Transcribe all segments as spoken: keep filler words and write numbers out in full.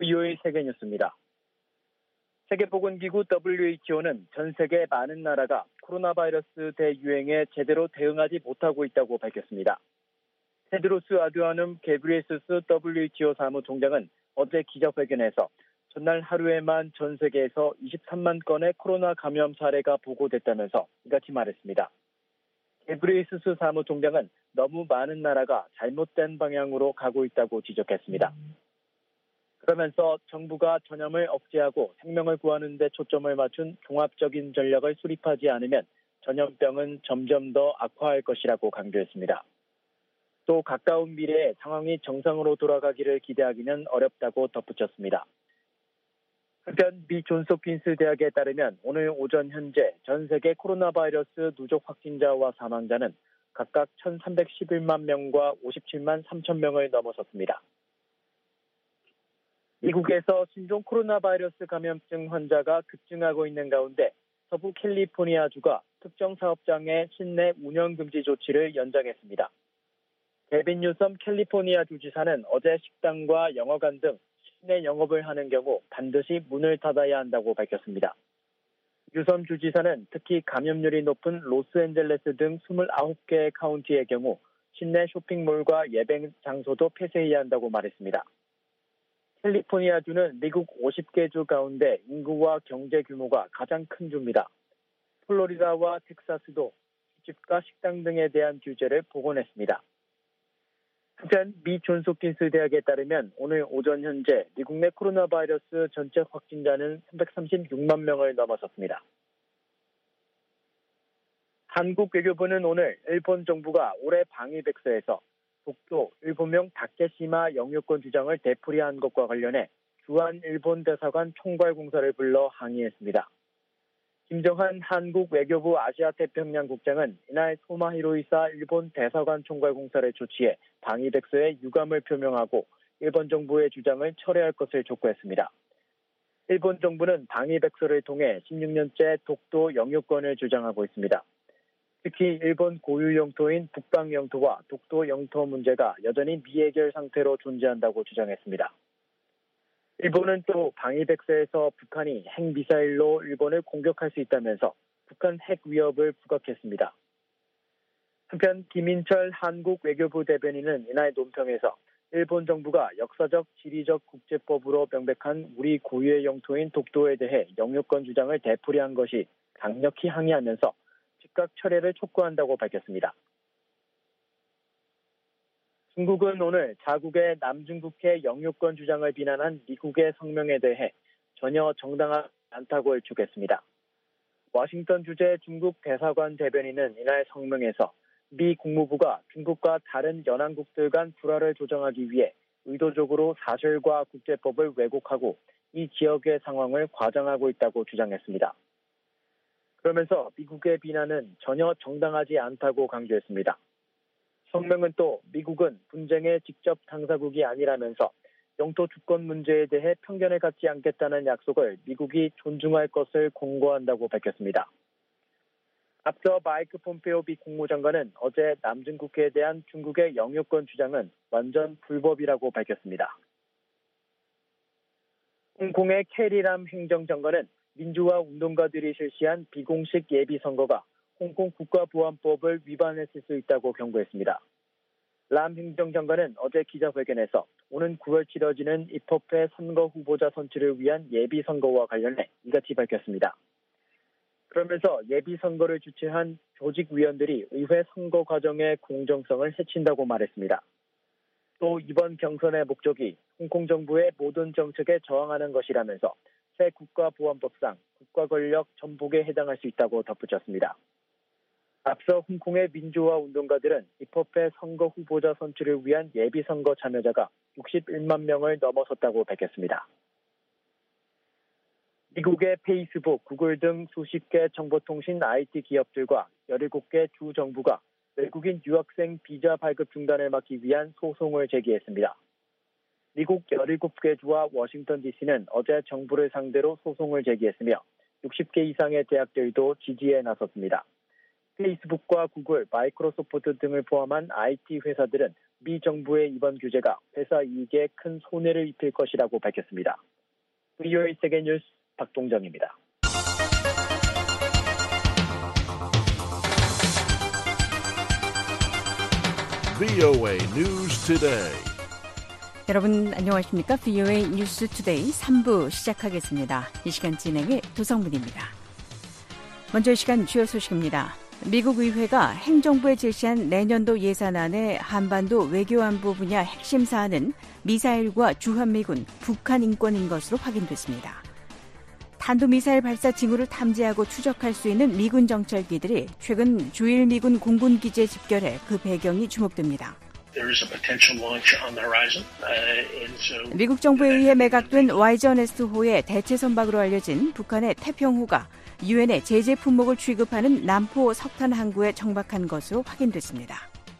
브이오에이 세계뉴스입니다. 세계보건기구 더블유에이치오는 전 세계 많은 나라가 코로나 바이러스 대유행에 제대로 대응하지 못하고 있다고 밝혔습니다. 테드로스 아드하놈 게브리에수스 더블유에이치오 사무총장은 어제 기자회견에서 전날 하루에만 전 세계에서 이십삼만 건의 코로나 감염 사례가 보고됐다면서 이같이 말했습니다. 게브리에수스 사무총장은 너무 많은 나라가 잘못된 방향으로 가고 있다고 지적했습니다. 그러면서 정부가 전염을 억제하고 생명을 구하는 데 초점을 맞춘 종합적인 전략을 수립하지 않으면 전염병은 점점 더 악화할 것이라고 강조했습니다. 또 가까운 미래에 상황이 정상으로 돌아가기를 기대하기는 어렵다고 덧붙였습니다. 한편 미 존스홉킨스 대학에 따르면 오늘 오전 현재 전 세계 코로나 바이러스 누적 확진자와 사망자는 각각 천삼백십일만 명과 오십칠만 삼천 명을 넘어섰습니다. 미국에서 신종 코로나 바이러스 감염증 환자가 급증하고 있는 가운데 서부 캘리포니아주가 특정 사업장의 실내 운영 금지 조치를 연장했습니다. 게빈 뉴섬 캘리포니아주 지사는 어제 식당과 영화관 등 실내 영업을 하는 경우 반드시 문을 닫아야 한다고 밝혔습니다. 뉴섬 주지사는 특히 감염률이 높은 로스앤젤레스 등 이십구 개의 카운티의 경우 실내 쇼핑몰과 예배 장소도 폐쇄해야 한다고 말했습니다. 캘리포니아주는 미국 오십 개 주 가운데 인구와 경제 규모가 가장 큰 주입니다. 플로리다와 텍사스도 집과 식당 등에 대한 규제를 복원했습니다. 한편 미 존스홉킨스 대학에 따르면 오늘 오전 현재 미국 내 코로나 바이러스 전체 확진자는 삼백삼십육만 명을 넘어섰습니다. 한국 외교부는 오늘 일본 정부가 올해 방위백서에서 독도 일본명 다케시마 영유권 주장을 되풀이한 것과 관련해 주한 일본 대사관 총괄공사를 불러 항의했습니다. 김정한 한국 외교부 아시아태평양 국장은 이날 소마 히로이사 일본 대사관 총괄공사를 조치해 방위백서에 유감을 표명하고 일본 정부의 주장을 철회할 것을 촉구했습니다. 일본 정부는 방위백서를 통해 십육 년째 독도 영유권을 주장하고 있습니다. 특히 일본 고유 영토인 북방 영토와 독도 영토 문제가 여전히 미해결 상태로 존재한다고 주장했습니다. 일본은 또 방위백서에서 북한이 핵미사일로 일본을 공격할 수 있다면서 북한 핵 위협을 부각했습니다. 한편 김인철 한국 외교부 대변인은 이날 논평에서 일본 정부가 역사적 지리적 국제법으로 명백한 우리 고유의 영토인 독도에 대해 영유권 주장을 되풀이한 것이 강력히 항의하면서 즉각 철회를 촉구한다고 밝혔습니다. 중국은 오늘 자국의 남중국해 영유권 주장을 비난한 미국의 성명에 대해 전혀 정당하지 않다고 일축했습니다. 워싱턴 주재 중국 대사관 대변인은 이날 성명에서 미 국무부가 중국과 다른 연안국들 간 불화를 조정하기 위해 의도적으로 사실과 국제법을 왜곡하고 이 지역의 상황을 과장하고 있다고 주장했습니다. 그러면서 미국의 비난은 전혀 정당하지 않다고 강조했습니다. 성명은 또 미국은 분쟁의 직접 당사국이 아니라면서 영토 주권 문제에 대해 편견을 갖지 않겠다는 약속을 미국이 존중할 것을 공고한다고 밝혔습니다. 앞서 마이크 폼페오 미 국무장관은 어제 남중국해에 대한 중국의 영유권 주장은 완전 불법이라고 밝혔습니다. 홍콩의 캐리람 행정장관은 민주화 운동가들이 실시한 비공식 예비선거가 홍콩 국가보안법을 위반했을 수 있다고 경고했습니다. 람 행정장관은 어제 기자회견에서 오는 구월 치러지는 입법회 선거 후보자 선출을 위한 예비선거와 관련해 이같이 밝혔습니다. 그러면서 예비선거를 주최한 조직위원들이 의회 선거 과정의 공정성을 해친다고 말했습니다. 또 이번 경선의 목적이 홍콩 정부의 모든 정책에 저항하는 것이라면서 새 국가보안법상 국가권력 전복에 해당할 수 있다고 덧붙였습니다. 앞서 홍콩의 민주화 운동가들은 입법회 선거 후보자 선출을 위한 예비선거 참여자가 육십일만 명을 넘어섰다고 밝혔습니다. 미국의 페이스북, 구글 등 수십 개 정보통신 아이티 기업들과 열일곱 개 주 정부가 외국인 유학생 비자 발급 중단을 막기 위한 소송을 제기했습니다. 미국 열일곱 개 주와 워싱턴 디씨는 어제 정부를 상대로 소송을 제기했으며 육십 개 이상의 대학들도 지지에 나섰습니다. 페이스북과 구글, 마이크로소프트 등을 포함한 아이티 회사들은 미 정부의 이번 규제가 회사 이익에 큰 손해를 입힐 것이라고 밝혔습니다. 브이오에이 세계뉴스 박동정입니다. 브이오에이 뉴스 투데이. 여러분 안녕하십니까? 브이오에이 뉴스 투데이 삼 부 시작하겠습니다. 이 시간 진행의 도성문입니다. 먼저 이 시간 주요 소식입니다. 미국 의회가 행정부에 제시한 내년도 예산안의 한반도 외교안보 분야 핵심 사안은 미사일과 주한미군, 북한 인권인 것으로 확인됐습니다. 탄도미사일 발사 징후를 탐지하고 추적할 수 있는 미군 정찰기들이 최근 주일 미군 공군기지에 집결해 그 배경이 주목됩니다. 미국 정부에 의해 매각된 와이전에스호의 대체 선박으로 알려진 북한의 태평호가 유엔에 제재 품목을 취급하는 남포 석탄 항구에 정박한 것으로 확인됐습니다.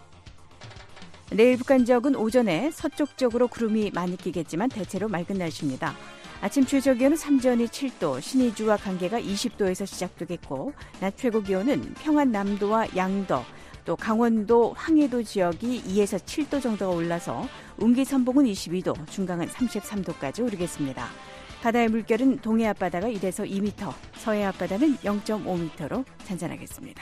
내일 북한 지역은 오전에 서쪽 쪽으로 구름이 많이 끼겠지만 대체로 맑은 날씨입니다. 아침 최저기온은 삼전이 칠 도, 신의주와 간계가 이십 도에서 시작되겠고 낮 최고 기온은 평안 남도와 양도, 또 강원도 황해도 지역이 이에서 칠 도 정도가 올라서 운기 선봉은 이십이 도, 중강은 삼십삼 도까지 오르겠습니다. 바다의 물결은 동해 앞바다가 일에서 이 미터, 서해 앞바다는 영 점 오 미터로 잔잔하겠습니다.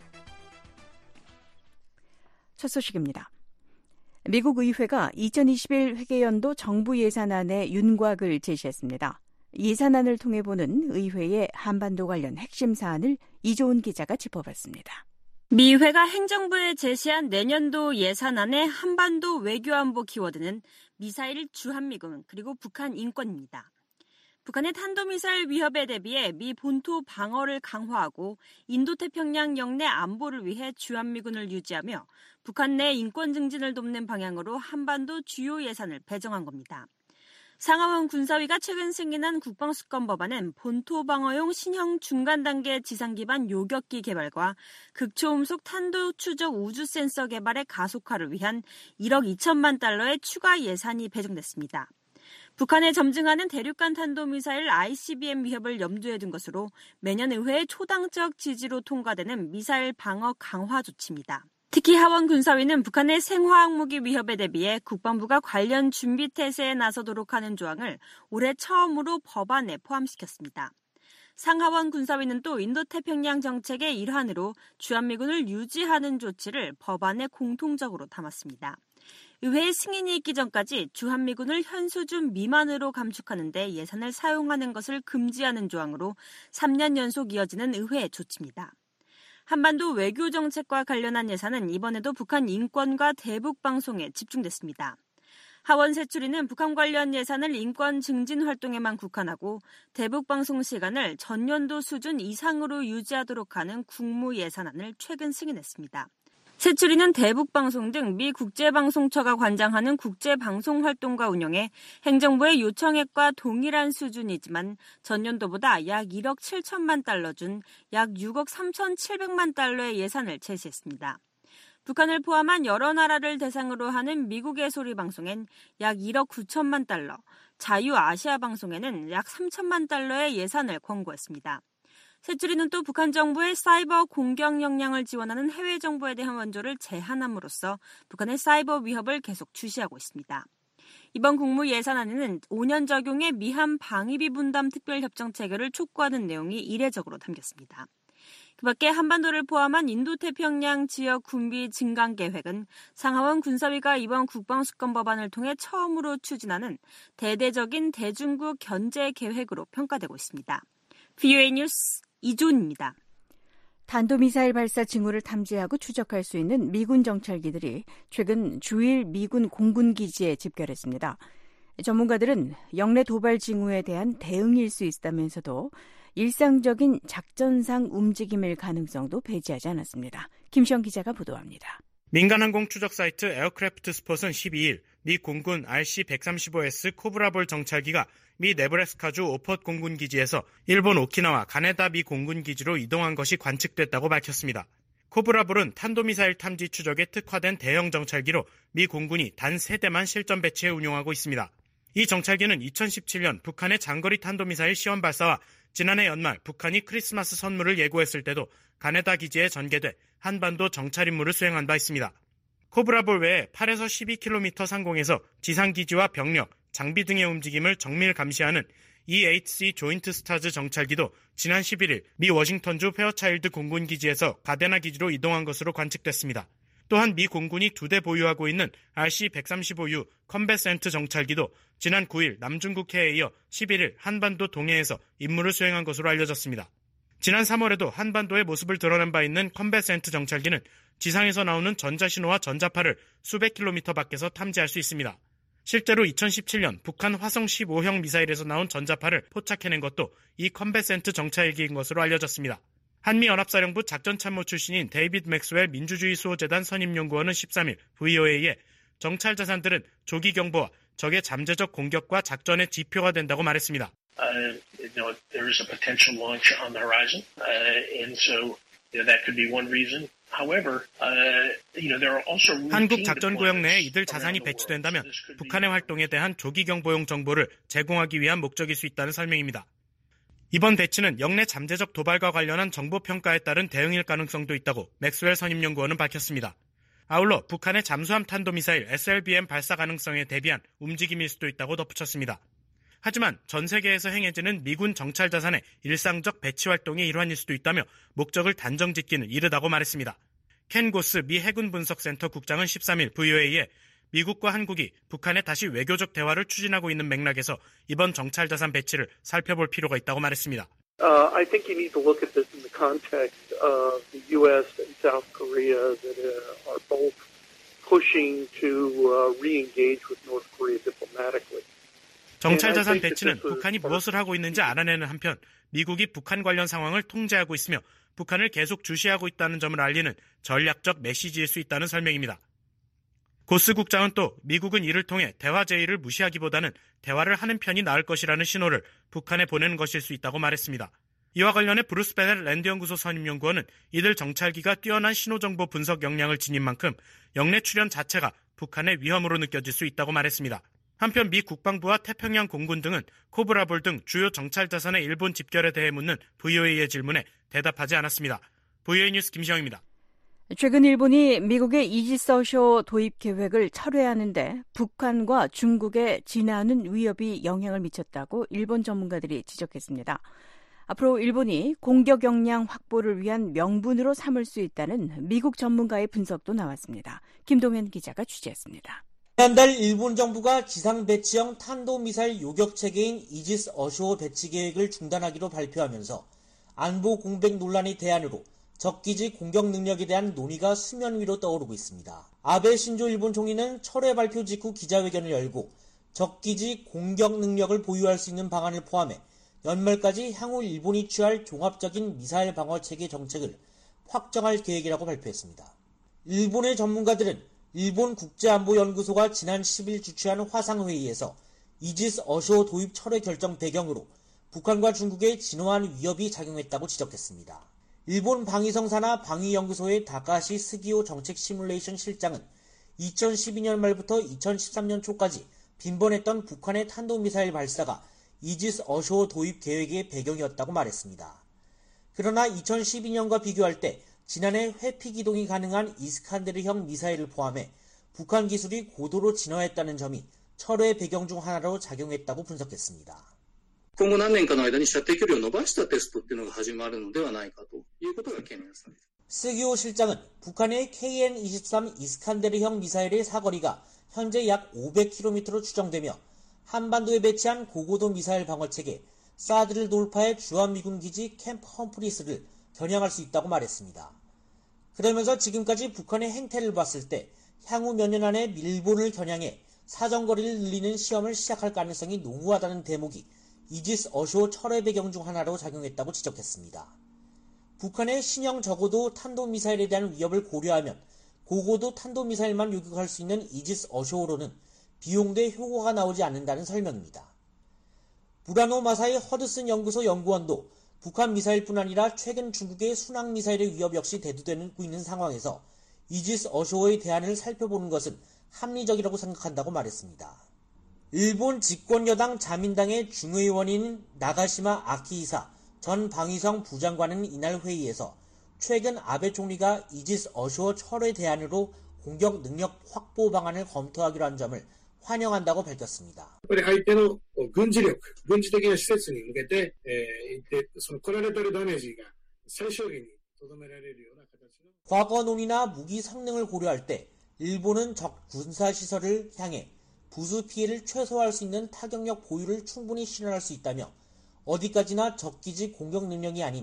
첫 소식입니다. 미국 의회가 이천이십일 회계연도 정부 예산안의 윤곽을 제시했습니다. 예산안을 통해 보는 의회의 한반도 관련 핵심 사안을 이조은 기자가 짚어봤습니다. 미 의회가 행정부에 제시한 내년도 예산안의 한반도 외교안보 키워드는 미사일 주한미군 그리고 북한 인권입니다. 북한의 탄도미사일 위협에 대비해 미 본토 방어를 강화하고 인도태평양 영내 안보를 위해 주한미군을 유지하며 북한 내 인권 증진을 돕는 방향으로 한반도 주요 예산을 배정한 겁니다. 상하원 군사위가 최근 승인한 국방수권 법안은 본토 방어용 신형 중간 단계 지상 기반 요격기 개발과 극초음속 탄도 추적 우주 센서 개발의 가속화를 위한 일억 이천만 달러의 추가 예산이 배정됐습니다. 북한에 점증하는 대륙간 탄도미사일 아이씨비엠 위협을 염두에 둔 것으로 매년 의회의 초당적 지지로 통과되는 미사일 방어 강화 조치입니다. 특히 하원 군사위는 북한의 생화학무기 위협에 대비해 국방부가 관련 준비 태세에 나서도록 하는 조항을 올해 처음으로 법안에 포함시켰습니다. 상하원 군사위는 또 인도태평양 정책의 일환으로 주한미군을 유지하는 조치를 법안에 공통적으로 담았습니다. 의회의 승인이 있기 전까지 주한미군을 현 수준 미만으로 감축하는 데 예산을 사용하는 것을 금지하는 조항으로 삼 년 연속 이어지는 의회 조치입니다. 한반도 외교 정책과 관련한 예산은 이번에도 북한 인권과 대북 방송에 집중됐습니다. 하원 세출위는 북한 관련 예산을 인권 증진 활동에만 국한하고 대북 방송 시간을 전년도 수준 이상으로 유지하도록 하는 국무 예산안을 최근 승인했습니다. 세출위는 대북방송 등 미 국제방송처가 관장하는 국제방송활동과 운영에 행정부의 요청액과 동일한 수준이지만 전년도보다 약 일억 칠천만 달러 준 약 육억 삼천칠백만 달러의 예산을 제시했습니다. 북한을 포함한 여러 나라를 대상으로 하는 미국의 소리방송엔 약 일억 구천만 달러, 자유아시아방송에는 약 삼천만 달러의 예산을 권고했습니다. 세출위는 또 북한 정부의 사이버 공격 역량을 지원하는 해외 정보에 대한 원조를 제한함으로써 북한의 사이버 위협을 계속 주시하고 있습니다. 이번 국무 예산안에는 오 년 적용의 미한 방위비 분담 특별협정 체결을 촉구하는 내용이 이례적으로 담겼습니다. 그 밖에 한반도를 포함한 인도태평양 지역 군비 증강 계획은 상하원 군사위가 이번 국방수권 법안을 통해 처음으로 추진하는 대대적인 대중국 견제 계획으로 평가되고 있습니다. 브이오에이 뉴스 이조은입니다. 탄도미사일 발사 징후를 탐지하고 추적할 수 있는 미군 정찰기들이 최근 주일 미군 공군기지에 집결했습니다. 전문가들은 영내 도발 징후에 대한 대응일 수 있다면서도 일상적인 작전상 움직임일 가능성도 배제하지 않았습니다. 김시영 기자가 보도합니다. 민간항공 추적 사이트 에어크래프트 스폿은 십이일 미 공군 알씨 백삼십오 에스 코브라볼 정찰기가 미 네브래스카주 오폿 공군기지에서 일본 오키나와 가네다 미 공군기지로 이동한 것이 관측됐다고 밝혔습니다. 코브라볼은 탄도미사일 탐지 추적에 특화된 대형 정찰기로 미 공군이 단 세 대만 실전 배치해 운용하고 있습니다. 이 정찰기는 이천십칠 년 북한의 장거리 탄도미사일 시험 발사와 지난해 연말 북한이 크리스마스 선물을 예고했을 때도 가네다 기지에 전개돼 한반도 정찰 임무를 수행한 바 있습니다. 코브라볼 외에 팔에서 십이 킬로미터 상공에서 지상기지와 병력, 장비 등의 움직임을 정밀 감시하는 이에이치씨 조인트 스타즈 정찰기도 지난 십일일 미 워싱턴주 페어차일드 공군기지에서 가데나 기지로 이동한 것으로 관측됐습니다. 또한 미 공군이 두 대 보유하고 있는 알씨 백삼십오 유 컴뱃센트 정찰기도 지난 구일 남중국 해에 이어 십일일 한반도 동해에서 임무를 수행한 것으로 알려졌습니다. 지난 삼월에도 한반도의 모습을 드러낸 바 있는 컴뱃센트 정찰기는 지상에서 나오는 전자신호와 전자파를 수백 킬로미터 밖에서 탐지할 수 있습니다. 실제로 이천십칠년 북한 화성 십오형 미사일에서 나온 전자파를 포착해낸 것도 이 컴뱃센트 정찰기인 것으로 알려졌습니다. 한미연합사령부 작전참모 출신인 데이비드 맥스웰 민주주의 수호재단 선임연구원은 십삼일 브이오에이에 정찰 자산들은 조기 경보와 적의 잠재적 공격과 작전의 지표가 된다고 말했습니다. Uh, you know, there is a potential launch on the horizon, uh, and so you know, that could be one reason. However, uh, you know, there are also 한국 작전구역 내에 이들 자산이 배치된다면 북한의 활동에 대한 조기 경보용 정보를 제공하기 위한 목적일 수 있다는 설명입니다. 이번 배치는 영내 잠재적 도발과 관련한 정보 평가에 따른 대응일 가능성도 있다고 맥스웰 선임연구원은 밝혔습니다. 아울러 북한의 잠수함 탄도미사일 에스엘비엠 발사 가능성에 대비한 움직임일 수도 있다고 덧붙였습니다. 하지만 전 세계에서 행해지는 미군 정찰 자산의 일상적 배치 활동의 일환일 수도 있다며 목적을 단정 짓기는 이르다고 말했습니다. 켄 고스 미 해군 분석센터 국장은 십삼일 브이오에이에 미국과 한국이 북한에 다시 외교적 대화를 추진하고 있는 맥락에서 이번 정찰 자산 배치를 살펴볼 필요가 있다고 말했습니다. Uh, I think you need to look at this in the context of the U S and South Korea that uh, are both pushing to uh, re-engage with North Korea diplomatically. 정찰 자산 배치는 북한이 무엇을 하고 있는지 알아내는 한편 미국이 북한 관련 상황을 통제하고 있으며 북한을 계속 주시하고 있다는 점을 알리는 전략적 메시지일 수 있다는 설명입니다. 고스 국장은 또 미국은 이를 통해 대화 제의를 무시하기보다는 대화를 하는 편이 나을 것이라는 신호를 북한에 보내는 것일 수 있다고 말했습니다. 이와 관련해 브루스 베넬 랜드연구소 선임연구원은 이들 정찰기가 뛰어난 신호정보 분석 역량을 지닌 만큼 영내 출현 자체가 북한의 위험으로 느껴질 수 있다고 말했습니다. 한편 미 국방부와 태평양 공군 등은 코브라볼 등 주요 정찰 자산의 일본 집결에 대해 묻는 브이오에이의 질문에 대답하지 않았습니다. 브이오에이 뉴스 김시영입니다. 최근 일본이 미국의 이지스 어쇼 도입 계획을 철회하는데 북한과 중국의 진화하는 위협이 영향을 미쳤다고 일본 전문가들이 지적했습니다. 앞으로 일본이 공격 역량 확보를 위한 명분으로 삼을 수 있다는 미국 전문가의 분석도 나왔습니다. 김동현 기자가 취재했습니다. 지난달 일본 정부가 지상 배치형 탄도미사일 요격체계인 이지스 어쇼 배치 계획을 중단하기로 발표하면서 안보 공백 논란의 대안으로 적기지 공격 능력에 대한 논의가 수면 위로 떠오르고 있습니다. 아베 신조 일본 총리는 철회 발표 직후 기자회견을 열고 적기지 공격 능력을 보유할 수 있는 방안을 포함해 연말까지 향후 일본이 취할 종합적인 미사일 방어 체계 정책을 확정할 계획이라고 발표했습니다. 일본의 전문가들은 일본 국제안보연구소가 지난 십일 주최한 화상회의에서 이지스 어쇼 도입 철회 결정 배경으로 북한과 중국의 진화한 위협이 작용했다고 지적했습니다. 일본 방위성산하 방위연구소의 다카시 스기오 정책 시뮬레이션 실장은 이천십이 년 말부터 이천십삼 년 초까지 빈번했던 북한의 탄도미사일 발사가 이지스 어쇼 도입 계획의 배경이었다고 말했습니다. 그러나 이천십이 년과 비교할 때 지난해 회피 기동이 가능한 이스칸데르형 미사일을 포함해 북한 기술이 고도로 진화했다는 점이 철회 배경 중 하나로 작용했다고 분석했습니다. 今後何年かの間に射程距離を伸ばしたテストっていうのが始まるのではないかということが懸念される。 스기오 실장은 북한의 케이엔 이십삼 이스칸데르형 미사일의 사거리가 현재 약 오백 킬로미터로 추정되며 한반도에 배치한 고고도 미사일 방어체계 사드를 돌파해 주한미군 기지 캠프 험프리스를 겨냥할 수 있다고 말했습니다. 그러면서 지금까지 북한의 행태를 봤을 때 향후 몇 년 안에 일본을 겨냥해 사정거리를 늘리는 시험을 시작할 가능성이 농후하다는 대목이 이지스 어쇼 철회 배경 중 하나로 작용했다고 지적했습니다. 북한의 신형 저고도 탄도미사일에 대한 위협을 고려하면 고고도 탄도미사일만 요격할 수 있는 이지스 어쇼로는 비용대 효과가 나오지 않는다는 설명입니다. 무라노 마사이 허드슨 연구소 연구원도 북한 미사일뿐 아니라 최근 중국의 순항미사일의 위협 역시 대두되고 있는 상황에서 이지스 어쇼의 대안을 살펴보는 것은 합리적이라고 생각한다고 말했습니다. 일본 집권여당 자민당의 중의원인 나가시마 아키히사 전 방위성 부장관은 이날 회의에서 최근 아베 총리가 이지스 어쇼어 철회 대안으로 공격 능력 확보 방안을 검토하기로 한 점을 환영한다고 밝혔습니다. 과거논이나 무기 성능을 고려할 때 일본은 적 군사시설을 향해 부수 피해를 최소화할 수 있는 타격력 보유를 충분히 실현할 수 있다며 어디까지나 적기지 공격 능력이 아닌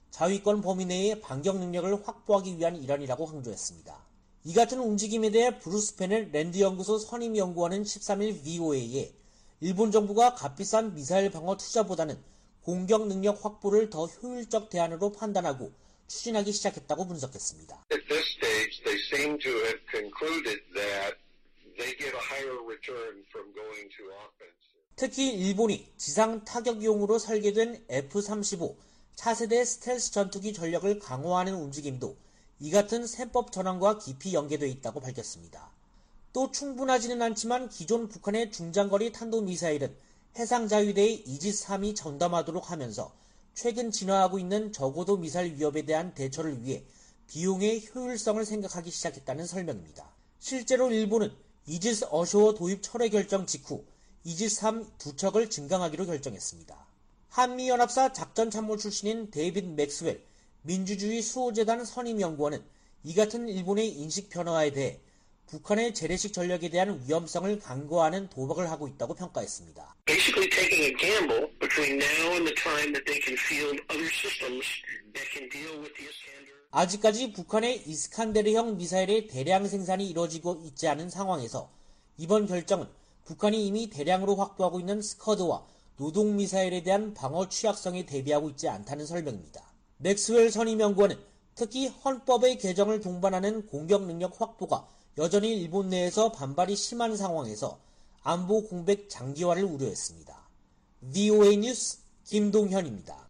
자위권 범위 내의 반격 능력을 확보하기 위한 일환이라고 강조했습니다. 이 같은 움직임에 대해 브루스 페넬 랜드연구소 선임연구원은 십삼 일 브이오에이에 일본 정부가 값비싼 미사일 방어 투자보다는 공격 능력 확보를 더 효율적 대안으로 판단하고 추진하기 시작했다고 분석했습니다. At this stage, they seem to have concluded that they get a higher return from going to offense. 특히 일본이 지상 타격용으로 설계된 에프 삼십오 차세대 스텔스 전투기 전력을 강화하는 움직임도 이 같은 셈법 전환과 깊이 연계되어 있다고 밝혔습니다. 또 충분하지는 않지만 기존 북한의 중장거리 탄도미사일은 해상자위대의 이지스삼이 전담하도록 하면서 최근 진화하고 있는 저고도 미사일 위협에 대한 대처를 위해 비용의 효율성을 생각하기 시작했다는 설명입니다. 실제로 일본은 이지스 어쇼어 도입 철회 결정 직후 이지스삼 두 척을 증강하기로 결정했습니다. 한미연합사 작전참모 출신인 데이빗 맥스웰 민주주의 수호재단 선임연구원은 이 같은 일본의 인식 변화에 대해 북한의 재래식 전력에 대한 위험성을 간과하는 도박을 하고 있다고 평가했습니다. Basically taking a gamble between now and the time that they can field other systems that can deal with the Iskander. 아직까지 북한의 이스칸데르형 미사일의 대량 생산이 이루어지고 있지 않은 상황에서 이번 결정은 북한이 이미 대량으로 확보하고 있는 스커드와 노동미사일에 대한 방어 취약성에 대비하고 있지 않다는 설명입니다. 맥스웰 선임연구원은 특히 헌법의 개정을 동반하는 공격 능력 확보가 여전히 일본 내에서 반발이 심한 상황에서 안보 공백 장기화를 우려했습니다. 브이오에이 뉴스 김동현입니다.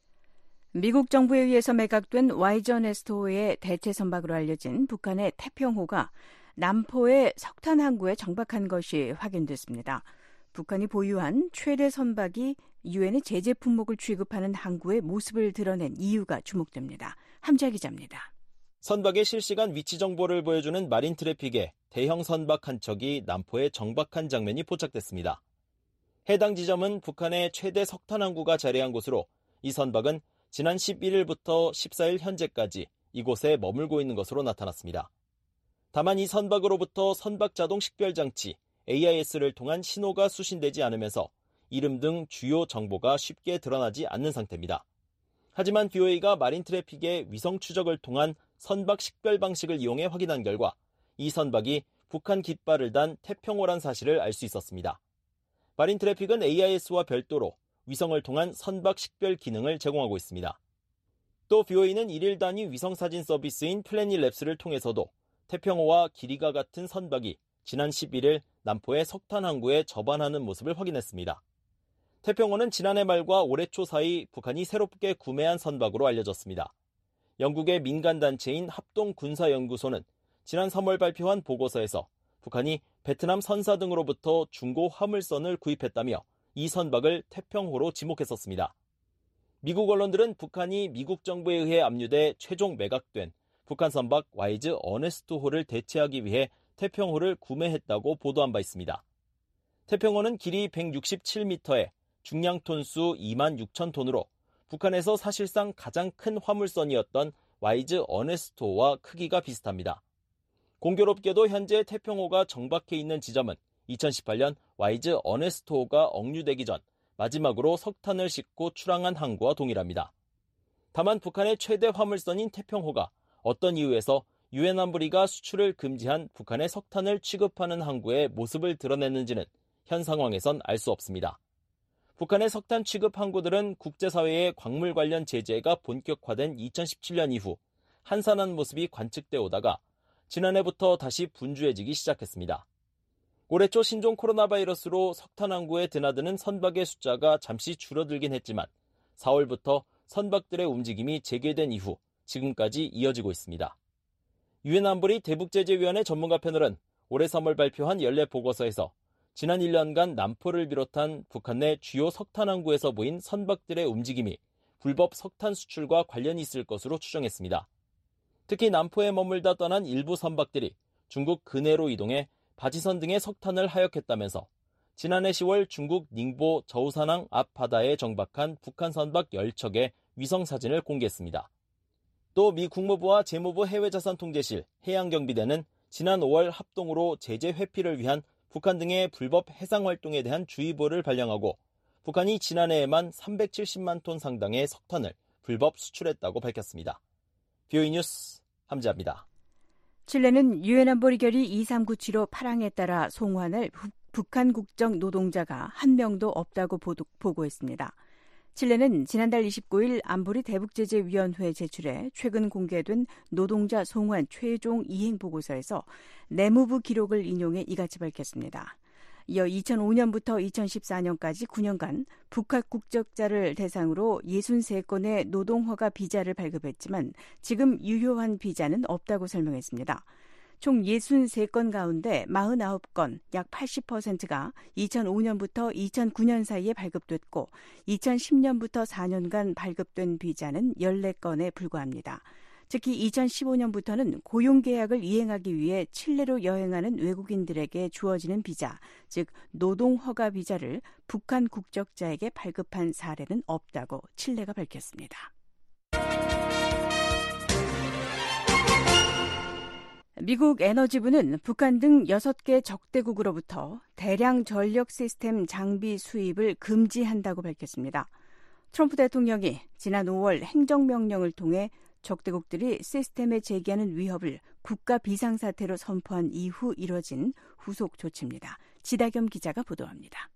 미국 정부에 의해서 매각된 와이전에스토호의 대체 선박으로 알려진 북한의 태평호가 남포의 석탄 항구에 정박한 것이 확인됐습니다. 북한이 보유한 최대 선박이 유엔의 제재 품목을 취급하는 항구의 모습을 드러낸 이유가 주목됩니다. 함자 기자입니다. 선박의 실시간 위치 정보를 보여주는 마린 트래픽에 대형 선박 한 척이 남포에 정박한 장면이 포착됐습니다. 해당 지점은 북한의 최대 석탄 항구가 자리한 곳으로 이 선박은 지난 십일 일부터 십사 일 현재까지 이곳에 머물고 있는 것으로 나타났습니다. 다만 이 선박으로부터 선박 자동 식별 장치 에이아이에스를 통한 신호가 수신되지 않으면서 이름 등 주요 정보가 쉽게 드러나지 않는 상태입니다. 하지만 브이오에이가 마린 트래픽의 위성 추적을 통한 선박 식별 방식을 이용해 확인한 결과 이 선박이 북한 깃발을 단 태평호란 사실을 알 수 있었습니다. 마린 트래픽은 에이아이에스와 별도로 위성을 통한 선박 식별 기능을 제공하고 있습니다. 또 브이오에이는 일일 단위 위성사진 서비스인 플래닛랩스를 통해서도 태평호와 길이가 같은 선박이 지난 십일 일 남포의 석탄 항구에 접안하는 모습을 확인했습니다. 태평호는 지난해 말과 올해 초 사이 북한이 새롭게 구매한 선박으로 알려졌습니다. 영국의 민간단체인 합동군사연구소는 지난 삼월 발표한 보고서에서 북한이 베트남 선사 등으로부터 중고 화물선을 구입했다며 이 선박을 태평호로 지목했었습니다. 미국 언론들은 북한이 미국 정부에 의해 압류돼 최종 매각된 북한 선박 와이즈 어네스트호를 대체하기 위해 태평호를 구매했다고 보도한 바 있습니다. 태평호는 길이 백육십칠 미터에 중량 톤수 이만 육천 톤으로 북한에서 사실상 가장 큰 화물선이었던 와이즈 어네스트호와 크기가 비슷합니다. 공교롭게도 현재 태평호가 정박해 있는 지점은 이천십팔 년 와이즈 어네스트호가 억류되기 전 마지막으로 석탄을 싣고 출항한 항구와 동일합니다. 다만 북한의 최대 화물선인 태평호가 어떤 이유에서 유엔 안보리가 수출을 금지한 북한의 석탄을 취급하는 항구의 모습을 드러냈는지는 현 상황에선 알 수 없습니다. 북한의 석탄 취급 항구들은 국제사회의 광물 관련 제재가 본격화된 이천십칠 년 이후 한산한 모습이 관측돼 오다가 지난해부터 다시 분주해지기 시작했습니다. 올해 초 신종 코로나 바이러스로 석탄 항구에 드나드는 선박의 숫자가 잠시 줄어들긴 했지만 사월부터 선박들의 움직임이 재개된 이후 지금까지 이어지고 있습니다. 유엔 안보리 대북제재위원회 전문가 패널은 올해 삼월 발표한 연례 보고서에서 지난 일 년간 남포를 비롯한 북한 내 주요 석탄 항구에서 보인 선박들의 움직임이 불법 석탄 수출과 관련이 있을 것으로 추정했습니다. 특히 남포에 머물다 떠난 일부 선박들이 중국 근해로 이동해 바지선 등의 석탄을 하역했다면서 지난해 시월 중국 닝보 저우산항 앞 바다에 정박한 북한 선박 열 척의 위성사진을 공개했습니다. 또 미 국무부와 재무부 해외자산통제실, 해양경비대는 지난 오월 합동으로 제재 회피를 위한 북한 등의 불법 해상활동에 대한 주의보를 발령하고 북한이 지난해에만 삼백칠십만 톤 상당의 석탄을 불법 수출했다고 밝혔습니다. 비오이 뉴스 함지아입니다. 칠레는 유엔 안보리 결의 이삼구칠오 파랑에 따라 송환할 북한 국적 노동자가 한 명도 없다고 보고했습니다. 칠레는 지난달 이십구일 안보리 대북제재위원회에 제출해 최근 공개된 노동자 송환 최종 이행 보고서에서 내무부 기록을 인용해 이같이 밝혔습니다. 이어 이천오년부터 이천십사년까지 구 년간 북한 국적자를 대상으로 육십삼 건의 노동허가 비자를 발급했지만 지금 유효한 비자는 없다고 설명했습니다. 총 육십삼 건 가운데 사십구 건, 약 팔십 퍼센트가 이천오년부터 이천구년 사이에 발급됐고 이천십년부터 사년간 발급된 비자는 십사 건에 불과합니다. 특히 이천십오년부터는 고용계약을 이행하기 위해 칠레로 여행하는 외국인들에게 주어지는 비자, 즉 노동허가 비자를 북한 국적자에게 발급한 사례는 없다고 칠레가 밝혔습니다. 미국 에너지부는 북한 등 여섯 개 적대국으로부터 대량 전력 시스템 장비 수입을 금지한다고 밝혔습니다. 트럼프 대통령이 지난 오월 행정명령을 통해 적대국들이 시스템에 제기하는 위협을 국가 비상사태로 선포한 이후 이뤄진 후속 조치입니다. 지다겸 기자가 보도합니다.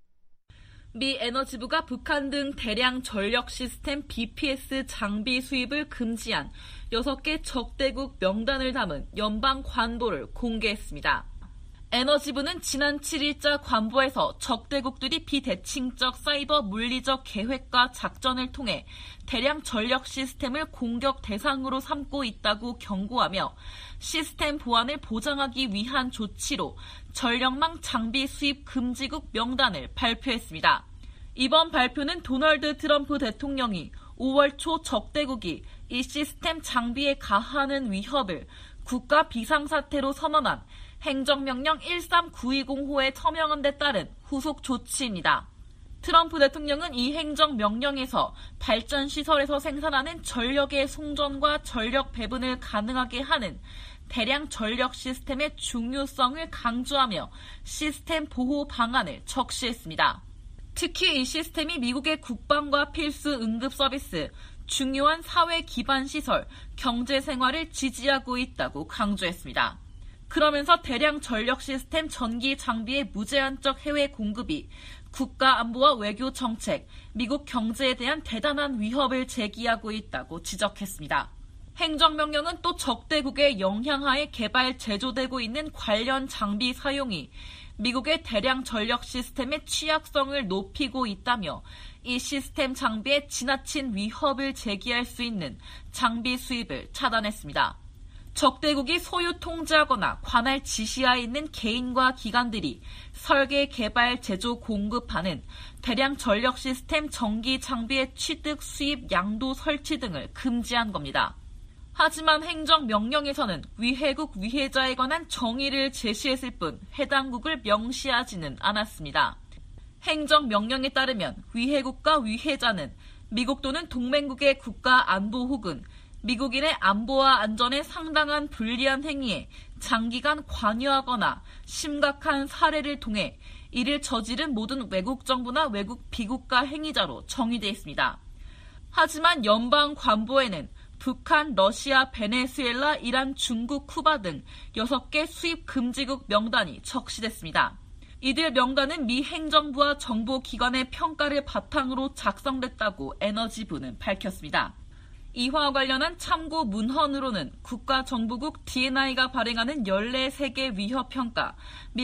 미 에너지부가 북한 등 대량 전력 시스템 비피에스 장비 수입을 금지한 여섯 개 적대국 명단을 담은 연방 관보를 공개했습니다. 에너지부는 지난 칠일자 관보에서 적대국들이 비대칭적 사이버 물리적 계획과 작전을 통해 대량 전력 시스템을 공격 대상으로 삼고 있다고 경고하며 시스템 보안을 보장하기 위한 조치로 전력망 장비 수입 금지국 명단을 발표했습니다. 이번 발표는 도널드 트럼프 대통령이 오월 초 적대국이 이 시스템 장비에 가하는 위협을 국가 비상사태로 선언한 행정명령 일삼구이공호에 처명한 데 따른 후속 조치입니다. 트럼프 대통령은 이 행정명령에서 발전시설에서 생산하는 전력의 송전과 전력 배분을 가능하게 하는 대량 전력 시스템의 중요성을 강조하며 시스템 보호 방안을 적시했습니다. 특히 이 시스템이 미국의 국방과 필수 응급 서비스, 중요한 사회 기반 시설, 경제 생활을 지지하고 있다고 강조했습니다. 그러면서 대량 전력 시스템 전기 장비의 무제한적 해외 공급이 국가 안보와 외교 정책, 미국 경제에 대한 대단한 위협을 제기하고 있다고 지적했습니다. 행정명령은 또 적대국의 영향하에 개발, 제조되고 있는 관련 장비 사용이 미국의 대량 전력 시스템의 취약성을 높이고 있다며 이 시스템 장비에 지나친 위협을 제기할 수 있는 장비 수입을 차단했습니다. 적대국이 소유 통제하거나 관할 지시하에 있는 개인과 기관들이 설계, 개발, 제조, 공급하는 대량 전력 시스템 전기 장비의 취득, 수입, 양도, 설치 등을 금지한 겁니다. 하지만 행정명령에서는 위해국, 위해자에 관한 정의를 제시했을 뿐 해당국을 명시하지는 않았습니다. 행정명령에 따르면 위해국과 위해자는 미국 또는 동맹국의 국가 안보 혹은 미국인의 안보와 안전에 상당한 불리한 행위에 장기간 관여하거나 심각한 사례를 통해 이를 저지른 모든 외국 정부나 외국 비국가 행위자로 정의되어 있습니다. 하지만 연방 관보에는 북한, 러시아, 베네수엘라, 이란, 중국, 쿠바 등 여섯 개 수입 금지국 명단이 적시됐습니다. 이들 명단은 미 행정부와 정보기관의 평가를 바탕으로 작성됐다고 에너지부는 밝혔습니다. 이와 관련한 참고 문헌으로는 국가정보국 디엔아이가 발행하는 열네 개 위협평가, 미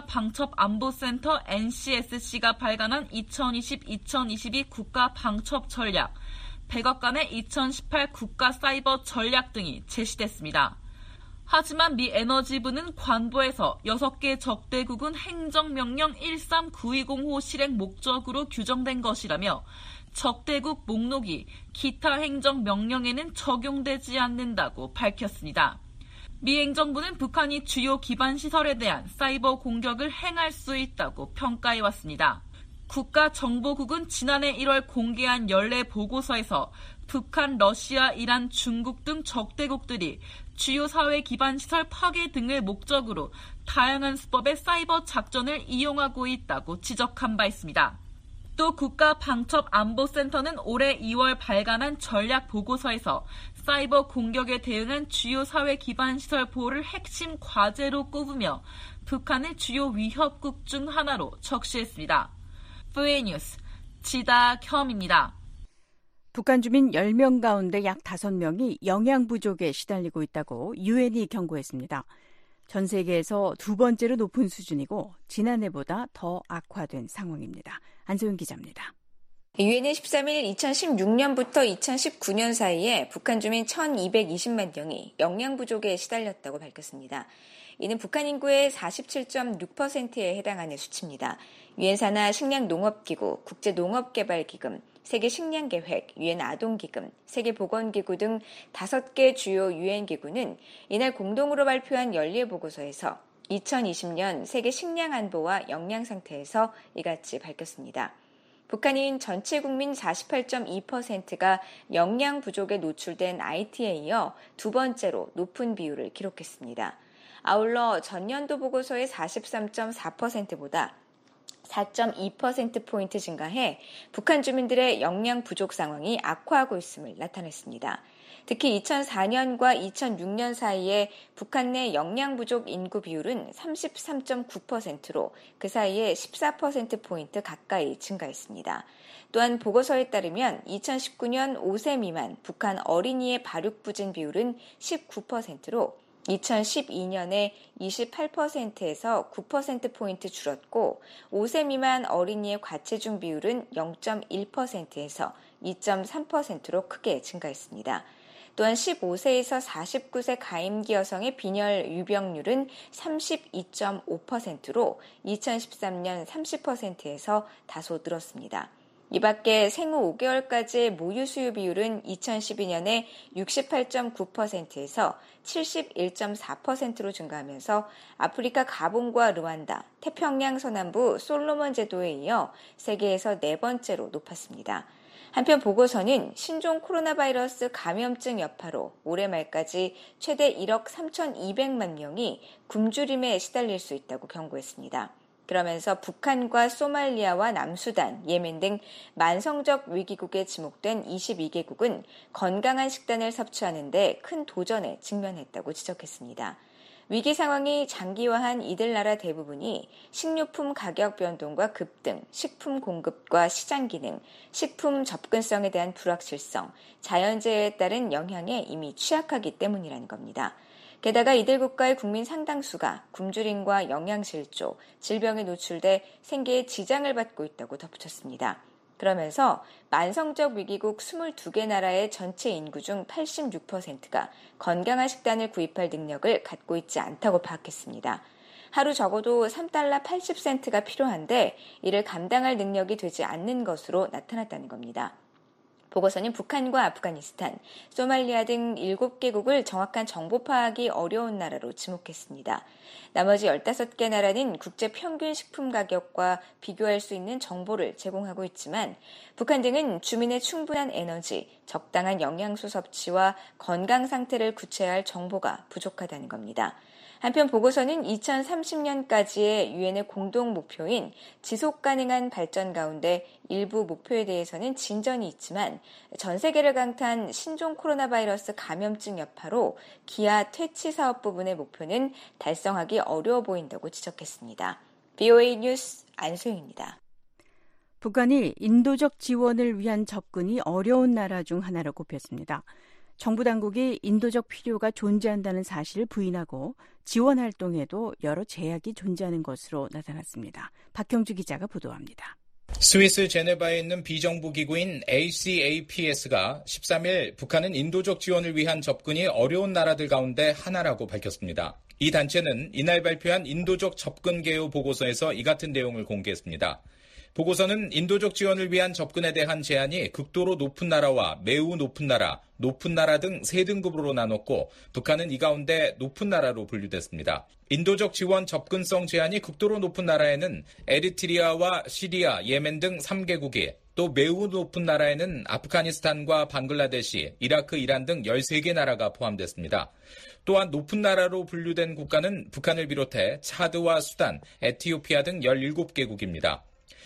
국가방첩안보센터 엔씨에스씨가 발간한 이천이십 이천이십이 국가방첩전략, 백악관의 이천십팔 국가사이버 전략 등이 제시됐습니다. 하지만 미 에너지부는 관보에서 여섯 개 적대국은 행정명령 일삼구이공호 실행 목적으로 규정된 것이라며 적대국 목록이 기타 행정명령에는 적용되지 않는다고 밝혔습니다. 미 행정부는 북한이 주요 기반시설에 대한 사이버 공격을 행할 수 있다고 평가해왔습니다. 국가정보국은 지난해 일월 공개한 연례 보고서에서 북한, 러시아, 이란, 중국 등 적대국들이 주요 사회 기반시설 파괴 등을 목적으로 다양한 수법의 사이버 작전을 이용하고 있다고 지적한 바 있습니다. 또 국가방첩안보센터는 올해 이월 발간한 전략 보고서에서 사이버 공격에 대응한 주요 사회 기반시설 보호를 핵심 과제로 꼽으며 북한을 주요 위협국 중 하나로 적시했습니다. 브이오에이 뉴스 지다겸입니다. 북한 주민 열 명 가운데 약 다섯 명이 영양 부족에 시달리고 있다고 유엔이 경고했습니다. 전 세계에서 두 번째로 높은 수준이고 지난해보다 더 악화된 상황입니다. 안소영 기자입니다. 유엔은 십삼 일 이천십육 년부터 이천십구 년 사이에 북한 주민 천이백이십만 명이 영양 부족에 시달렸다고 밝혔습니다. 이는 북한 인구의 사십칠 점 육 퍼센트에 해당하는 수치입니다. 유엔 산하 식량농업기구, 국제농업개발기금, 세계식량계획, 유엔 아동기금, 세계보건기구 등 다섯 개 주요 유엔 기구는 이날 공동으로 발표한 연례 보고서에서 이천이십 년 세계 식량 안보와 영양 상태에서 이같이 밝혔습니다. 북한인 전체 국민 사십팔 점 이 퍼센트가 영양 부족에 노출된 아이티에 이어 두 번째로 높은 비율을 기록했습니다. 아울러 전년도 보고서의 사십삼 점 사 퍼센트보다 사 점 이 퍼센트포인트 증가해 북한 주민들의 영양 부족 상황이 악화하고 있음을 나타냈습니다. 특히 이천사 년과 이천육 년 사이에 북한 내 영양 부족 인구 비율은 삼십삼 점 구 퍼센트로 그 사이에 십사 퍼센트포인트 가까이 증가했습니다. 또한 보고서에 따르면 이천십구 년 오 세 미만 북한 어린이의 발육부진 비율은 십구 퍼센트로 이천십이 년에 이십팔 퍼센트에서 구 퍼센트포인트 줄었고 오 세 미만 어린이의 과체중 비율은 영 점 일 퍼센트에서 이 점 삼 퍼센트로 크게 증가했습니다. 또한 십오 세에서 사십구 세 가임기 여성의 빈혈 유병률은 삼십이 점 오 퍼센트로 이천십삼 년 삼십 퍼센트에서 다소 늘었습니다. 이 밖에 생후 오 개월까지의 모유 수유 비율은 이천십이 년에 육십팔 점 구 퍼센트에서 칠십일 점 사 퍼센트로 증가하면서 아프리카 가본과 르완다, 태평양 서남부 솔로몬 제도에 이어 세계에서 네 번째로 높았습니다. 한편 보고서는 신종 코로나 바이러스 감염증 여파로 올해 말까지 최대 일억 삼천이백만 명이 굶주림에 시달릴 수 있다고 경고했습니다. 그러면서 북한과 소말리아와 남수단, 예멘 등 만성적 위기국에 지목된 이십이 개국은 건강한 식단을 섭취하는 데 큰 도전에 직면했다고 지적했습니다. 위기 상황이 장기화한 이들 나라 대부분이 식료품 가격 변동과 급등, 식품 공급과 시장 기능, 식품 접근성에 대한 불확실성, 자연재해에 따른 영향에 이미 취약하기 때문이라는 겁니다. 게다가 이들 국가의 국민 상당수가 굶주림과 영양실조, 질병에 노출돼 생계에 지장을 받고 있다고 덧붙였습니다. 그러면서 만성적 위기국 이십이 개 나라의 전체 인구 중 팔십육 퍼센트가 건강한 식단을 구입할 능력을 갖고 있지 않다고 파악했습니다. 하루 적어도 삼 달러 팔십 센트가 필요한데 이를 감당할 능력이 되지 않는 것으로 나타났다는 겁니다. 보고서는 북한과 아프가니스탄, 소말리아 등 일곱 개국을 정확한 정보 파악이 어려운 나라로 지목했습니다. 나머지 열다섯 개 나라는 국제 평균 식품 가격과 비교할 수 있는 정보를 제공하고 있지만 북한 등은 주민의 충분한 에너지, 적당한 영양소 섭취와 건강 상태를 구체화할 정보가 부족하다는 겁니다. 한편 보고서는 이천삼십 년까지의 유엔의 공동 목표인 지속 가능한 발전 가운데 일부 목표에 대해서는 진전이 있지만 전 세계를 강타한 신종 코로나 바이러스 감염증 여파로 기아 퇴치 사업 부분의 목표는 달성하기 어려워 보인다고 지적했습니다. 브이오에이 뉴스 안소영입니다. 북한이 인도적 지원을 위한 접근이 어려운 나라 중 하나로 꼽혔습니다. 정부 당국이 인도적 필요가 존재한다는 사실을 부인하고 지원 활동에도 여러 제약이 존재하는 것으로 나타났습니다. 박형주 기자가 보도합니다. 스위스 제네바에 있는 비정부 기구인 에이씨에이피에스가 십삼 일 북한은 인도적 지원을 위한 접근이 어려운 나라들 가운데 하나라고 밝혔습니다. 이 단체는 이날 발표한 인도적 접근 개요 보고서에서 이 같은 내용을 공개했습니다. 보고서는 인도적 지원을 위한 접근에 대한 제한이 극도로 높은 나라와 매우 높은 나라, 높은 나라 등 세 등급으로 나눴고 북한은 이 가운데 높은 나라로 분류됐습니다. 인도적 지원 접근성 제한이 극도로 높은 나라에는 에리트리아와 시리아, 예멘 등 삼 개국이, 또 매우 높은 나라에는 아프가니스탄과 방글라데시, 이라크, 이란 등 열세 개 나라가 포함됐습니다. 또한 높은 나라로 분류된 국가는 북한을 비롯해 차드와 수단, 에티오피아 등 열일곱 개국입니다.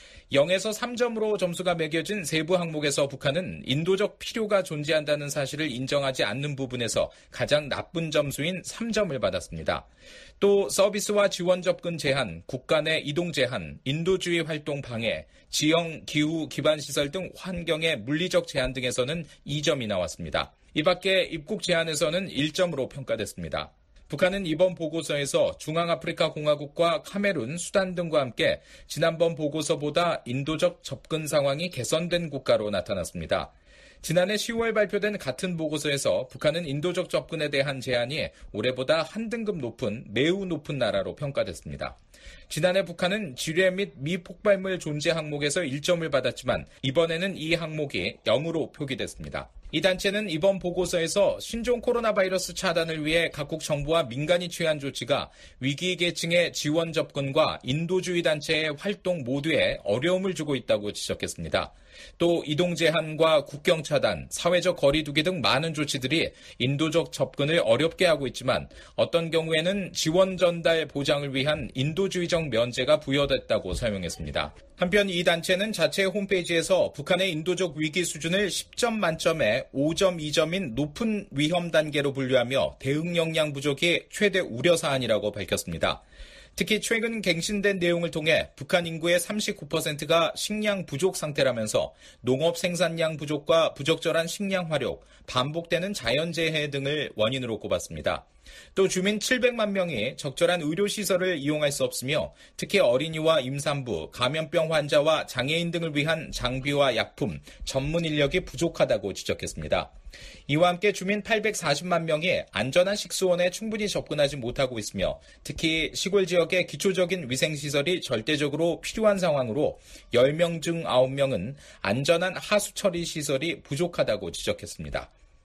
영에서 삼 점으로 점수가 매겨진 세부 항목에서 북한은 인도적 필요가 존재한다는 사실을 인정하지 않는 부분에서 가장 나쁜 점수인 삼 점을 받았습니다. 또 서비스와 지원 접근 제한, 국가 내 이동 제한, 인도주의 활동 방해, 지형, 기후, 기반시설 등 환경의 물리적 제한 등에서는 이 점이 나왔습니다. 이 밖에 입국 제한에서는 일 점으로 평가됐습니다. 북한은 이번 보고서에서 중앙아프리카 공화국과 카메룬, 수단 등과 함께 지난번 보고서보다 인도적 접근 상황이 개선된 국가로 나타났습니다. 지난해 시월 발표된 같은 보고서에서 북한은 인도적 접근에 대한 제한이 올해보다 한 등급 높은 매우 높은 나라로 평가됐습니다. 지난해 북한은 지뢰 및 미폭발물 존재 항목에서 일 점을 받았지만 이번에는 이 항목이 영으로 표기됐습니다. 이 단체는 이번 보고서에서 신종 코로나 바이러스 차단을 위해 각국 정부와 민간이 취한 조치가 위기 계층의 지원 접근과 인도주의 단체의 활동 모두에 어려움을 주고 있다고 지적했습니다. 또 이동 제한과 국경 차단, 사회적 거리 두기 등 많은 조치들이 인도적 접근을 어렵게 하고 있지만 어떤 경우에는 지원 전달 보장을 위한 인도주의적 면제가 부여됐다고 설명했습니다. 한편 이 단체는 자체 홈페이지에서 북한의 인도적 위기 수준을 십 점 만점에 오 점 이 점인 높은 위험 단계로 분류하며 대응 역량 부족이 최대 우려 사안이라고 밝혔습니다. 특히 최근 갱신된 내용을 통해 북한 인구의 삼십구 퍼센트가 식량 부족 상태라면서 농업 생산량 부족과 부적절한 식량 활용, 반복되는 자연재해 등을 원인으로 꼽았습니다. 또 주민 칠백만 명이 적절한 의료시설을 이용할 수 없으며 특히 어린이와 임산부, 감염병 환자와 장애인 등을 위한 장비와 약품, 전문 인력이 부족하다고 지적했습니다. 이와 함께 주민 팔백사십만 명이 안전한 식수원에 충분히 접근하지 못하고 있으며 특히 시골 지역의 기초적인 위생시설이 절대적으로 필요한 상황으로 열 명 중 아홉 명은 안전한 하수 처리 시설이 부족하다고 지적했습니다.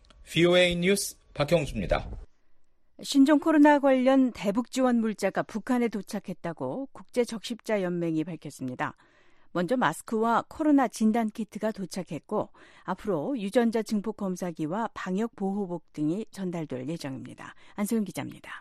브이오에이 뉴스 박형주입니다. 신종 코로나 관련 대북 지원 물자가 북한에 도착했다고 국제적십자연맹이 밝혔습니다. 먼저 마스크와 코로나 진단키트가 도착했고 앞으로 유전자 증폭 검사기와 방역 보호복 등이 전달될 예정입니다. 안소영 기자입니다.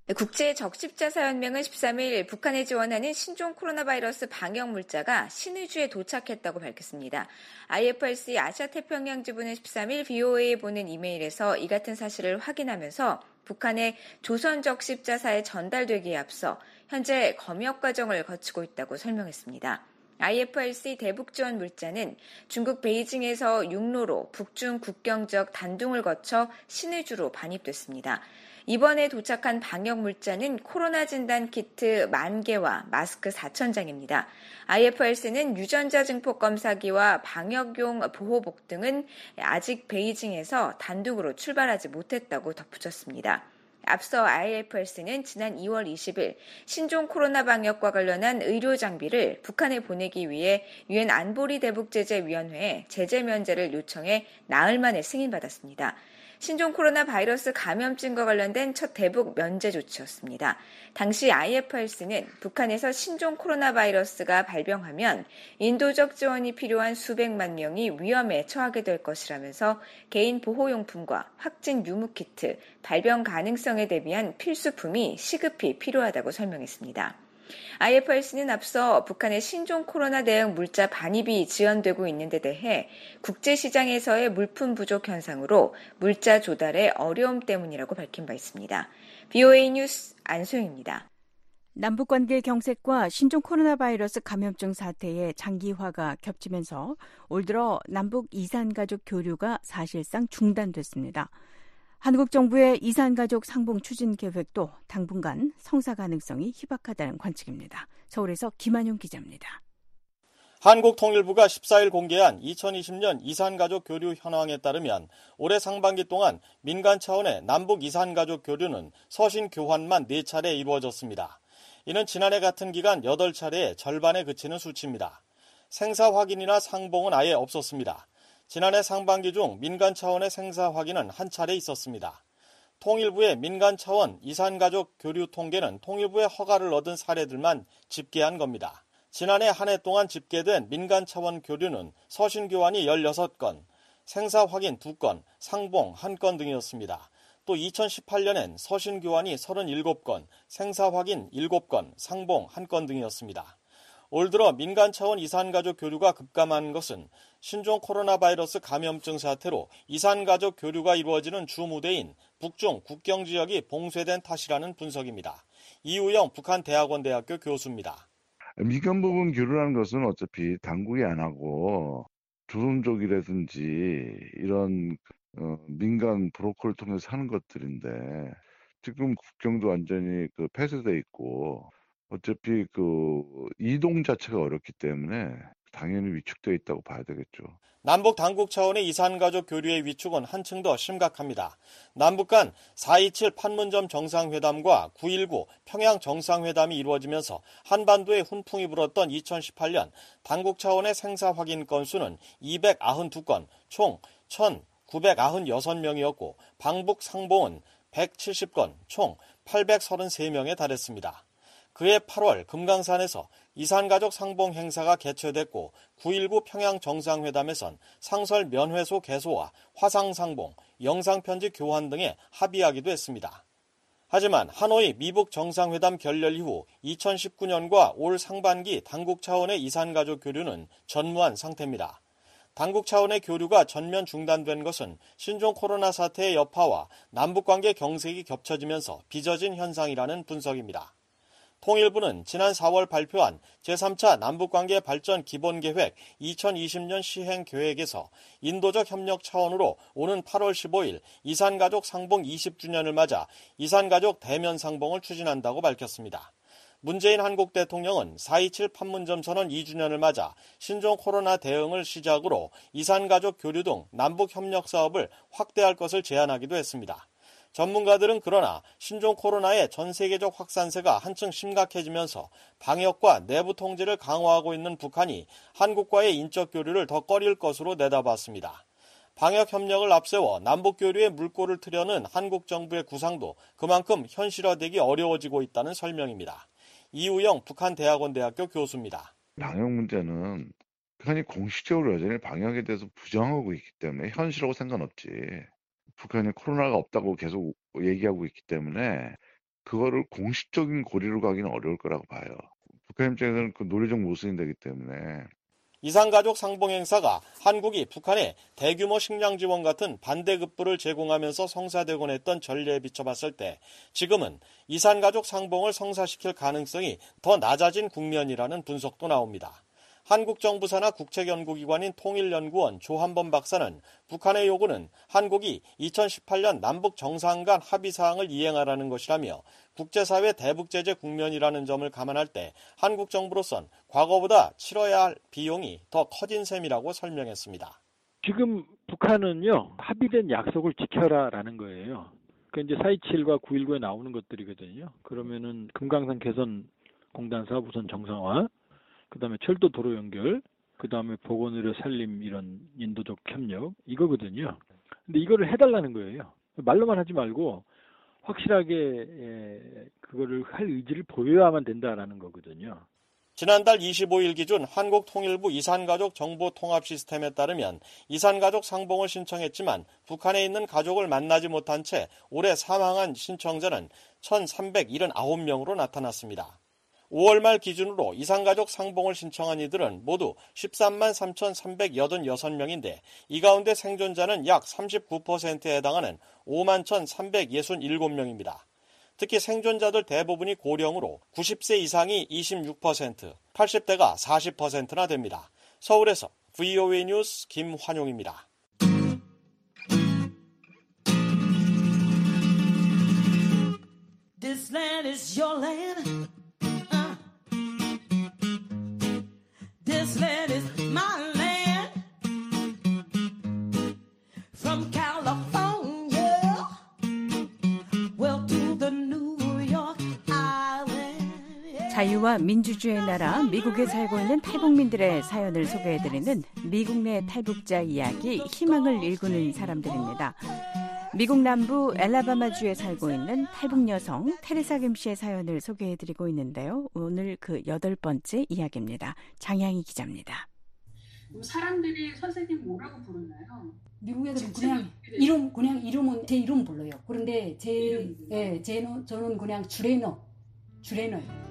국제적십자사연맹은 십삼 일 북한에 지원하는 신종 코로나 바이러스 방역 물자가 신의주에 도착했다고 밝혔습니다. 아이에프알씨 아시아태평양 지부는 십삼 일 브이오에이에 보낸 이메일에서 이 같은 사실을 확인하면서 북한의 조선적십자사에 전달되기에 앞서 현재 검역 과정을 거치고 있다고 설명했습니다. 아이에프알씨 대북 지원 물자는 중국 베이징에서 육로로 북중 국경적 단둥을 거쳐 신의주로 반입됐습니다. 이번에 도착한 방역 물자는 코로나 진단 키트 만 개와 마스크 사천 장입니다. 아이에프알씨는 유전자 증폭 검사기와 방역용 보호복 등은 아직 베이징에서 단둥으로 출발하지 못했다고 덧붙였습니다. 앞서 아이에프알씨는 지난 이월 이십일 신종 코로나 방역과 관련한 의료 장비를 북한에 보내기 위해 유엔 안보리 대북제재위원회에 제재 면제를 요청해 나흘 만에 승인받았습니다. 신종 코로나 바이러스 감염증과 관련된 첫 대북 면제 조치였습니다. 당시 아이에프알씨는 북한에서 신종 코로나 바이러스가 발병하면 인도적 지원이 필요한 수백만 명이 위험에 처하게 될 것이라면서 개인 보호용품과 확진 유무키트, 발병 가능성에 대비한 필수품이 시급히 필요하다고 설명했습니다. 아이에프알씨는 앞서 북한의 신종 코로나 대응 물자 반입이 지연되고 있는 데 대해 국제시장에서의 물품 부족 현상으로 물자 조달의 어려움 때문이라고 밝힌 바 있습니다. 브이오에이 뉴스 안소영입니다. 남북관계 경색과 신종 코로나 바이러스 감염증 사태의 장기화가 겹치면서 올 들어 남북 이산가족 교류가 사실상 중단됐습니다. 한국 정부의 이산가족 상봉 추진 계획도 당분간 성사 가능성이 희박하다는 관측입니다. 서울에서 김한용 기자입니다. 한국통일부가 십사일 공개한 이천이십년 이산가족 교류 현황에 따르면 올해 상반기 동안 민간 차원의 남북 이산가족 교류는 서신 교환만 네 차례 이루어졌습니다. 이는 지난해 같은 기간 여덟 차례에 절반에 그치는 수치입니다. 생사 확인이나 상봉은 아예 없었습니다. 지난해 상반기 중 민간 차원의 생사 확인은 한 차례 있었습니다. 통일부의 민간 차원 이산가족 교류 통계는 통일부의 허가를 얻은 사례들만 집계한 겁니다. 지난해 한 해 동안 집계된 민간 차원 교류는 서신 교환이 열여섯 건, 생사 확인 두 건, 상봉 한 건 등이었습니다. 또 이천십팔년엔 서신 교환이 서른일곱 건, 생사 확인 일곱 건, 상봉 한 건 등이었습니다. 올 들어 민간 차원 이산가족 교류가 급감한 것은 신종 코로나 바이러스 감염증 사태로 이산가족 교류가 이루어지는 주무대인 북중 국경 지역이 봉쇄된 탓이라는 분석입니다. 이우영 북한대학원대학교 교수입니다. 민간 부분 교류라는 것은 어차피 당국이 안 하고 조선족이라든지 이런 어, 민간 브로커를 통해서 하는 것들인데 지금 국경도 완전히 그 폐쇄돼 있고 어차피 그 이동 자체가 어렵기 때문에 당연히 위축되어 있다고 봐야 되겠죠. 남북 당국 차원의 이산가족 교류의 위축은 한층 더 심각합니다. 남북 간 사이칠 판문점 정상회담과 구일구 평양 정상회담이 이루어지면서 한반도에 훈풍이 불었던 이천십팔년 당국 차원의 생사 확인 건수는 이백구십이 건, 총 천구백구십육 명이었고 방북 상봉은 백칠십 건, 총 팔백삼십삼 명에 달했습니다. 그해 팔월 금강산에서 이산가족 상봉 행사가 개최됐고 구일구 평양 정상회담에선 상설 면회소 개소와 화상 상봉, 영상편지 교환 등에 합의하기도 했습니다. 하지만 하노이 미북 정상회담 결렬 이후 이천십구년과 올 상반기 당국 차원의 이산가족 교류는 전무한 상태입니다. 당국 차원의 교류가 전면 중단된 것은 신종 코로나 사태의 여파와 남북관계 경색이 겹쳐지면서 빚어진 현상이라는 분석입니다. 통일부는 지난 사월 발표한 제삼차 남북관계 발전 기본계획 이천이십년 시행계획에서 인도적 협력 차원으로 오는 팔월 십오일 이산가족 상봉 이십 주년을 맞아 이산가족 대면 상봉을 추진한다고 밝혔습니다. 문재인 한국 대통령은 사이칠 판문점 선언 이 주년을 맞아 신종 코로나 대응을 시작으로 이산가족 교류 등 남북 협력 사업을 확대할 것을 제안하기도 했습니다. 전문가들은 그러나 신종 코로나의 전 세계적 확산세가 한층 심각해지면서 방역과 내부 통제를 강화하고 있는 북한이 한국과의 인적 교류를 더 꺼릴 것으로 내다봤습니다. 방역 협력을 앞세워 남북 교류에 물꼬를 트려는 한국 정부의 구상도 그만큼 현실화되기 어려워지고 있다는 설명입니다. 이우영 북한대학원대학교 교수입니다. 방역 문제는 북한이 공식적으로 여전히 방역에 대해서 부정하고 있기 때문에 현실하고 상관없지. 북한이 코로나가 없다고 계속 얘기하고 있기 때문에 그거를 공식적인 고리로 가기는 어려울 거라고 봐요. 북한 입장에서는 그 논리적 모순이 되기 때문에. 이산가족 상봉 행사가 한국이 북한에 대규모 식량 지원 같은 반대급부를 제공하면서 성사되곤 했던 전례에 비춰봤을 때 지금은 이산가족 상봉을 성사시킬 가능성이 더 낮아진 국면이라는 분석도 나옵니다. 한국 정부 산하 국책연구기관인 통일연구원 조한범 박사는 북한의 요구는 한국이 이천십팔년 남북 정상 간 합의사항을 이행하라는 것이라며 국제사회 대북제재 국면이라는 점을 감안할 때 한국 정부로선 과거보다 치러야 할 비용이 더 커진 셈이라고 설명했습니다. 지금 북한은요, 합의된 약속을 지켜라라는 거예요. 그 이제 사이칠과 구일구에 나오는 것들이거든요. 그러면은 금강산 개선 공단 사업 우선 정상화, 그 다음에 철도 도로 연결, 그 다음에 보건의료 살림 이런 인도적 협력 이거거든요. 근데 이거를 해달라는 거예요. 말로만 하지 말고 확실하게 그거를 할 의지를 보여야만 된다라는 거거든요. 지난달 이십오일 기준 한국통일부 이산가족 정보통합시스템에 따르면 이산가족 상봉을 신청했지만 북한에 있는 가족을 만나지 못한 채 올해 사망한 신청자는 천삼백칠십구 명으로 나타났습니다. 오월 말 기준으로 이산가족 상봉을 신청한 이들은 모두 십삼만 삼천삼백팔십육 명인데 이 가운데 생존자는 약 삼십구 퍼센트에 해당하는 오만 천삼백육십칠 명입니다. 특히 생존자들 대부분이 고령으로 구십 세 이상이 이십육 퍼센트, 팔십 대가 사십 퍼센트나 됩니다. 서울에서 브이오에이 뉴스 김환용입니다. This land is your land. This land is my land. From California, well to the New York Island. 자유와 민주주의의 나라 미국에 살고 있는 탈북민들의 사연을 소개해드리는 미국 내 탈북자 이야기, 희망을 일구는 사람들입니다. 미국 남부 엘라바마주에 살고 있는 탈북 여성 테레사 김 씨의 사연을 소개해드리고 있는데요. 오늘 그 여덟 번째 이야기입니다. 장향희 기자입니다. 사람들이 선생님 뭐라고 부르나요? 미국 애들은 그냥 이름 그냥 이름은 제 이름 불러요. 그런데 제 예, 제는 저는 그냥 주레너 주레너요.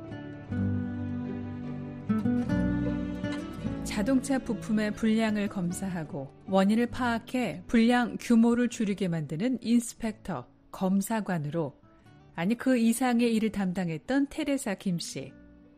자동차 부품의 불량을 검사하고 원인을 파악해 불량 규모를 줄이게 만드는 인스펙터, 검사관으로, 아니 그 이상의 일을 담당했던 테레사 김 씨.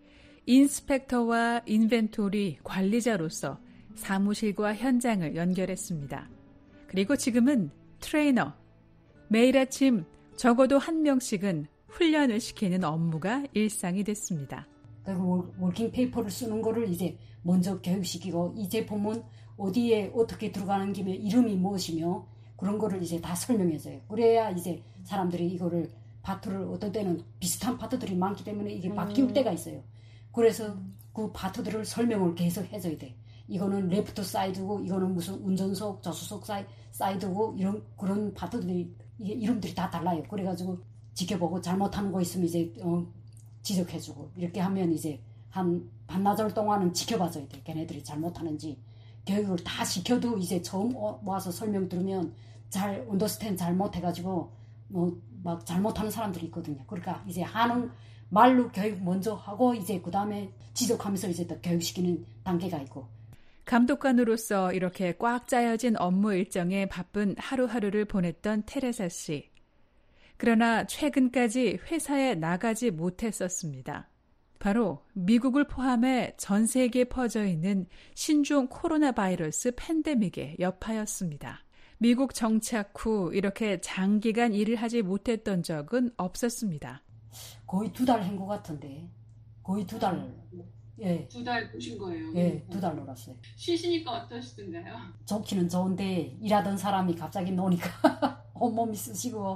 인스펙터와 인벤토리 관리자로서 사무실과 현장을 연결했습니다. 그리고 지금은 트레이너. 매일 아침 적어도 한 명씩은 훈련을 시키는 업무가 일상이 됐습니다. 그리고 워킹 페이퍼를 쓰는 거를 이제 먼저 교육시키고, 이 제품은 어디에 어떻게 들어가는 김에 이름이 무엇이며 그런 거를 이제 다 설명해줘요. 그래야 이제 사람들이 이거를 파트를, 어떤 때는 비슷한 파트들이 많기 때문에 이게 바뀔 음. 때가 있어요. 그래서 그 파트들을 설명을 계속 해줘야 돼. 이거는 레프트 사이드고, 이거는 무슨 운전석, 조수석 사이, 사이드고, 이런 그런 파트들이, 이게 이름들이 다 달라요. 그래가지고 지켜보고 잘못하는 거 있으면 이제 어, 지적해주고, 이렇게 하면 이제 한 반나절 동안은 지켜봐줘야 돼. 걔네들이 잘못하는지. 교육을 다 시켜도 이제 처음 와서 설명 들으면 잘 언더스탠드 잘못해가지고 뭐 막 잘못하는 사람들이 있거든요. 그러니까 이제 하는 말로 교육 먼저 하고 이제 그 다음에 지적하면서 이제 또 교육시키는 단계가 있고. 감독관으로서 이렇게 꽉 짜여진 업무 일정에 바쁜 하루하루를 보냈던 테레사 씨. 그러나 최근까지 회사에 나가지 못했었습니다. 바로 미국을 포함해 전 세계에 퍼져 있는 신종 코로나 바이러스 팬데믹의 여파였습니다. 미국 정착 후 이렇게 장기간 일을 하지 못했던 적은 없었습니다. 거의 두 달 한 것 같은데. 거의 두 달. 예. 두 달 보신 거예요? 예, 두 달 놀았어요. 쉬시니까 어떠시던가요? 좋기는 좋은데 일하던 사람이 갑자기 노니까 온몸이 쑤시고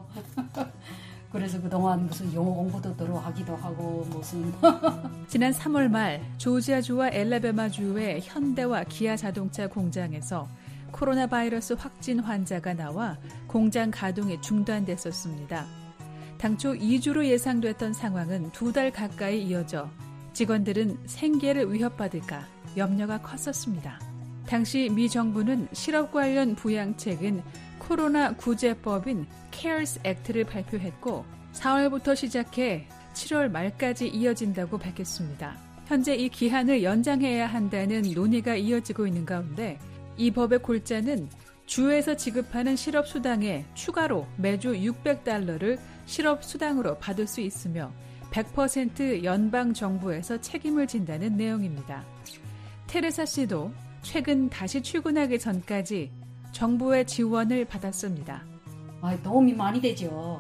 그래서 그동안 무슨 영어 공부도 들어 하기도 하고 무슨 지난 삼월 말 조지아주와 엘라바마주의 현대와 기아 자동차 공장에서 코로나 바이러스 확진 환자가 나와 공장 가동이 중단됐었습니다. 당초 이 주로 예상됐던 상황은 두 달 가까이 이어져 직원들은 생계를 위협받을까 염려가 컸었습니다. 당시 미 정부는 실업 관련 부양책인 코로나 구제법인 케어스 액트를 발표했고 사월부터 시작해 칠월 말까지 이어진다고 밝혔습니다. 현재 이 기한을 연장해야 한다는 논의가 이어지고 있는 가운데 이 법의 골자는 주에서 지급하는 실업수당에 추가로 매주 육백 달러를 실업수당으로 받을 수 있으며 백 퍼센트 연방정부에서 책임을 진다는 내용입니다. 테레사 씨도 최근 다시 출근하기 전까지 정부의 지원을 받았습니다. 아, 도움이 많이 되죠.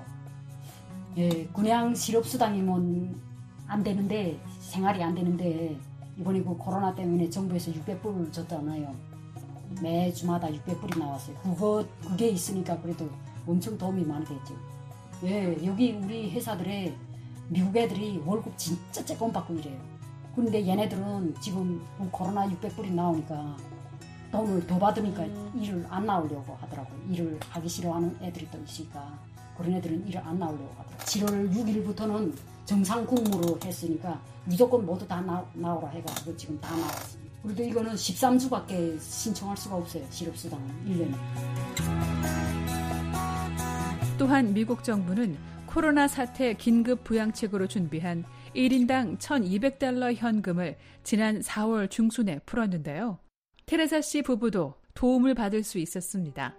예, 그냥 실업수당이면 안 되는데, 생활이 안 되는데, 이번에 그 코로나 때문에 정부에서 육백 불을 줬잖아요. 매주마다 육백 불이 나왔어요. 그거, 그게 있으니까 그래도 엄청 도움이 많이 됐죠. 예, 여기 우리 회사들에 미국 애들이 월급 진짜 조금 받고 이래요. 그런데 얘네들은 지금 코로나 육백 불이 나오니까 돈을 더 받으니까 음. 일을 안 나오려고 하더라고요. 일을 하기 싫어하는 애들이 또 있으니까 그런 애들은 일을 안 나오려고 하더라고요. 칠월 육일부터는 정상 근무로 했으니까 무조건 모두 다 나, 나오라 해가지고 지금 다 나왔어요. 그래도 이거는 십삼 주밖에 신청할 수가 없어요. 실업수당은 일 년에. 또한 미국 정부는 코로나 사태 긴급 부양책으로 준비한 일 인당 천이백 달러 현금을 지난 사월 중순에 풀었는데요. 테레사 씨 부부도 도움을 받을 수 있었습니다.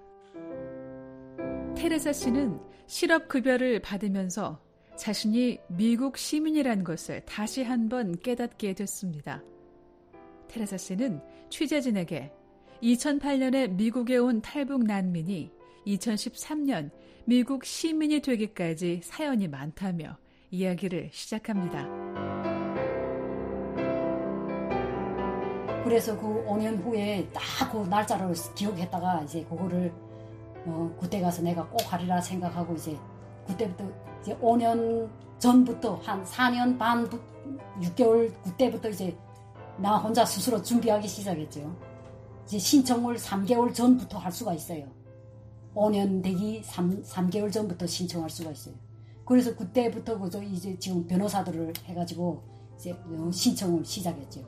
테레사 씨는 실업급여를 받으면서 자신이 미국 시민이라는 것을 다시 한번 깨닫게 됐습니다. 테레사 씨는 취재진에게 이천팔 년에 미국에 온 탈북 난민이 이천십삼 년 미국 시민이 되기까지 사연이 많다며 이야기를 시작합니다. 그래서 그 오 년 후에 딱 그 날짜를 기억했다가 이제 그거를 어, 그때 가서 내가 꼭 하리라 생각하고 이제 그때부터 이제 오 년 전부터 한 사 년 반, 육 개월 그때부터 이제 나 혼자 스스로 준비하기 시작했죠. 이제 신청을 삼 개월 전부터 할 수가 있어요. 오 년 되기 삼, 삼 개월 전부터 신청할 수가 있어요. 그래서 그때부터 그저 이제 지금 변호사들을 해가지고 이제 신청을 시작했죠.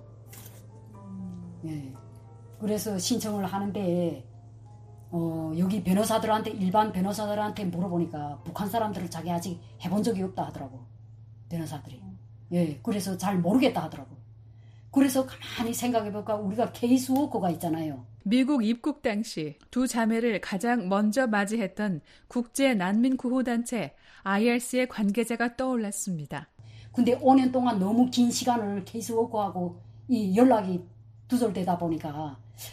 예. 그래서 신청을 하는데 어, 여기 변호사들한테 일반 변호사들한테 물어보니까 북한 사람들을 자기 아직 해본 적이 없다 하더라고. 변호사들이. 예. 그래서 잘 모르겠다 하더라고. 그래서 가만히 생각해볼까 우리가 케이스워커가 있잖아요. 미국 입국 당시 두 자매를 가장 먼저 맞이했던 국제 난민 구호단체 아이알씨의 관계자가 떠올랐습니다. 근데 오 년 동안 너무 긴 시간을 케이스워커하고 이 연락이 두절되다 보니까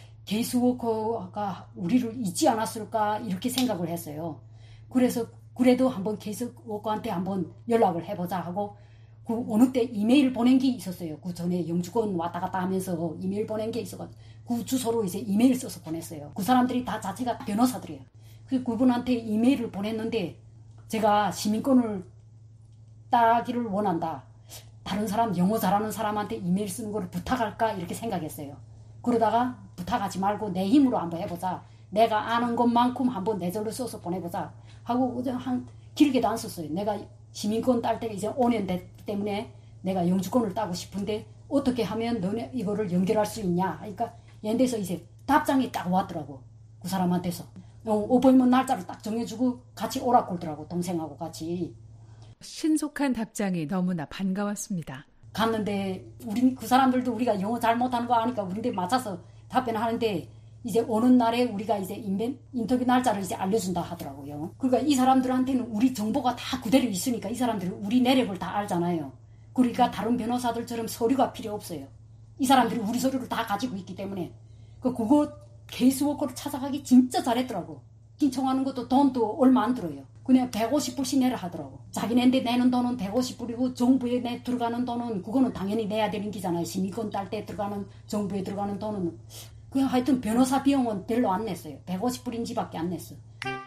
케이스워커가 우리를 잊지 않았을까 이렇게 생각을 했어요. 그래서 그래도 한번 케이스워커한테 한번 연락을 해보자 하고 그 어느 때 이메일 보낸 게 있었어요. 그 전에 영주권 왔다 갔다 하면서 이메일 보낸 게 있어가지고 그 주소로 이제 이메일 써서 보냈어요. 그 사람들이 다 자체가 변호사들이에요. 그 그분한테 이메일을 보냈는데 제가 시민권을 따기를 원한다. 다른 사람 영어 잘하는 사람한테 이메일 쓰는 거를 부탁할까 이렇게 생각했어요. 그러다가 부탁하지 말고 내 힘으로 한번 해보자. 내가 아는 것만큼 한번 내 절로 써서 보내보자 하고 한 길게도 안 썼어요. 내가 시민권 딸 때가 이제 오 년 됐기 때문에 내가 영주권을 따고 싶은데 어떻게 하면 너네 이거를 연결할 수 있냐. 그러니까 얘한테서 이제 답장이 딱 왔더라고. 그 사람한테서. 어, 오포인먼트 날짜를 딱 정해주고 같이 오라고 그러더라고. 동생하고 같이. 신속한 답장이 너무나 반가웠습니다. 갔는데 우리 그 사람들도 우리가 영어 잘 못하는 거 아니까 우리한테 맞춰서 답변하는데 이제 오는 날에 우리가 이제 인벤, 인터뷰 날짜를 이제 알려준다 하더라고요. 그러니까 이 사람들한테는 우리 정보가 다 그대로 있으니까 이 사람들은 우리 내력을 다 알잖아요. 그러니까 다른 변호사들처럼 서류가 필요 없어요. 이 사람들이 우리 서류를 다 가지고 있기 때문에 그 그거 케이스워커를 찾아가기 진짜 잘했더라고. 신청하는 것도 돈도 얼마 안 들어요. 그냥 백오십 불씩 내라 하더라고. 자기네한테 내는 돈은 백오십 불이고 정부에 내 들어가는 돈은 그거는 당연히 내야 되는 기잖아요. 시민권 딸 때 들어가는 정부에 들어가는 돈은 그냥 하여튼 변호사 비용은 별로 안 냈어요. 백오십 불인지밖에 안 냈어.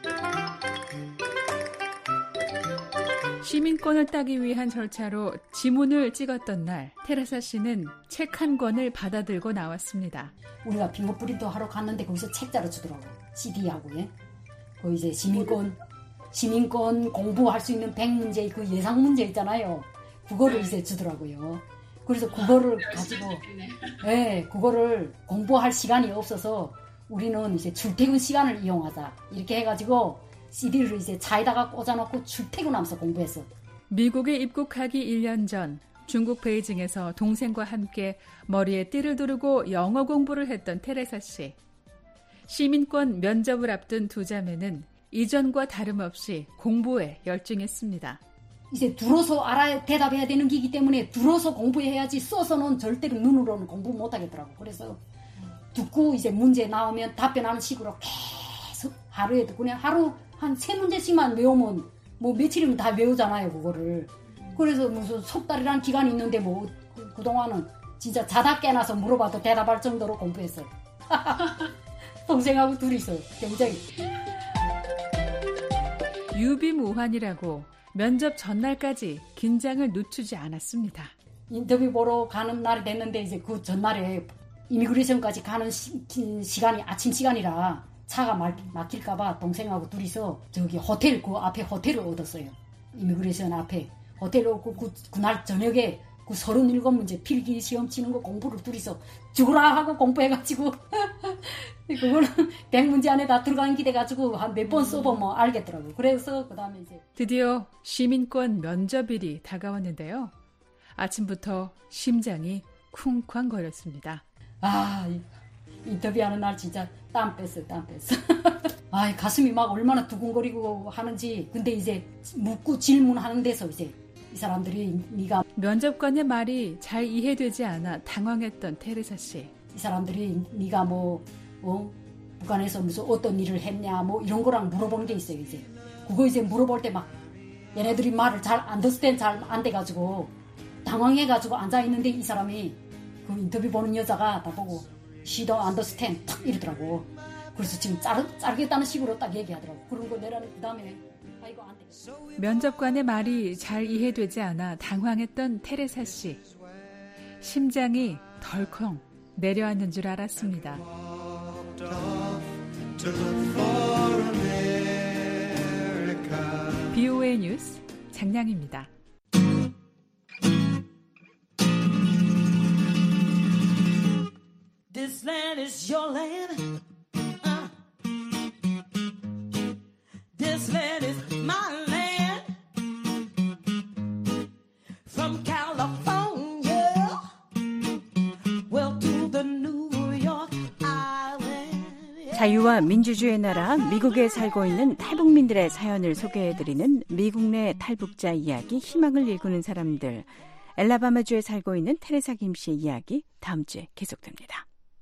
시민권을 따기 위한 절차로 지문을 찍었던 날 테레사 씨는 책 한 권을 받아들고 나왔습니다. 우리가 핑거프린트 하러 갔는데 거기서 책자를 주더라고. 씨디하고 예. 그 이제 시민권 시민권 공부할 수 있는 백 문제 그 예상 문제 있잖아요. 그거를 이제 주더라고요. 그래서 그거를 가지고 예, 그거를 공부할 시간이 없어서 우리는 이제 출퇴근 시간을 이용하자. 이렇게 해가지고 씨디를 이제 차에다가 꽂아놓고 출퇴근하면서 공부했어. 미국에 입국하기 일 년 전 중국 베이징에서 동생과 함께 머리에 띠를 두르고 영어 공부를 했던 테레사 씨. 시민권 면접을 앞둔 두 자매는 이전과 다름없이 공부에 열중했습니다. 이제 들어서 알아야 대답해야 되는 기기 때문에 들어서 공부해야지 써서는 절대로 눈으로는 공부 못하겠더라고. 그래서 듣고 이제 문제 나오면 답변하는 식으로 계속 하루에도 그냥 하루 한 세 문제씩만 외우면 뭐 며칠이면 다 외우잖아요, 그거를. 그래서 무슨 석 달이라는 기간이 있는데 뭐 그동안은 진짜 자다 깨나서 물어봐도 대답할 정도로 공부했어요. 동생하고 둘이서 굉장히. 유비무환이라고 면접 전날까지 긴장을 늦추지 않았습니다. 인터뷰 보러 가는 날이 됐는데 이제 그 전날에 이미그레이션까지 가는 시, 시간이 아침 시간이라 차가 막, 막힐까봐 동생하고 둘이서 저기 호텔 그 앞에 호텔을 얻었어요. 이미그레이션 앞에 호텔을 얻고 그, 그날 저녁에 그 서른일곱 문제 필기 시험 치는 거 공부를 둘이서 죽으라 하고 공부해가지고 그거는 백 문제 안에 다 들어간 게 돼가지고 한 몇 번 써보면 알겠더라고요. 그래서 그 다음에 이제 드디어 시민권 면접일이 다가왔는데요. 아침부터 심장이 쿵쾅거렸습니다. 아, 인터뷰하는 날 진짜 땀 뺐어, 땀 뺐어. 아, 가슴이 막 얼마나 두근거리고 하는지. 근데 이제 묻고 질문하는 데서 이제 이 사람들이 네가 면접관의 말이 잘 이해되지 않아 당황했던 테레사 씨. 이 사람들이 네가 뭐, 뭐 북한에서 무슨 어떤 일을 했냐 뭐 이런 거랑 물어보는 게 있어요. 이제 그거 이제 물어볼 때 막 얘네들이 말을 잘 안더스탠드 잘 안 돼가지고 당황해가지고 앉아 있는데 이 사람이 그 인터뷰 보는 여자가 나보고 she don't understand 탁 이러더라고. 그래서 지금 자르, 자르겠다는 식으로 딱 얘기하더라고. 그런 거 내라는 그 다음에 아이고 안 되겠어. 면접관의 말이 잘 이해되지 않아 당황했던 테레사 씨. 심장이 덜컹 내려앉는 줄 알았습니다. 비오에이 뉴스 장량입니다. This land is your land. Uh. This land is my land. From California, well to the New York Island. 자유와 민주주의의 나라 미국에 살고 있는 탈북민들의 사연을 소개해드리는 미국 내 탈북자 이야기, 희망을 일구는 사람들. 엘라바마주에 살고 있는 테레사 김 씨의 이야기 다음 주에 계속됩니다.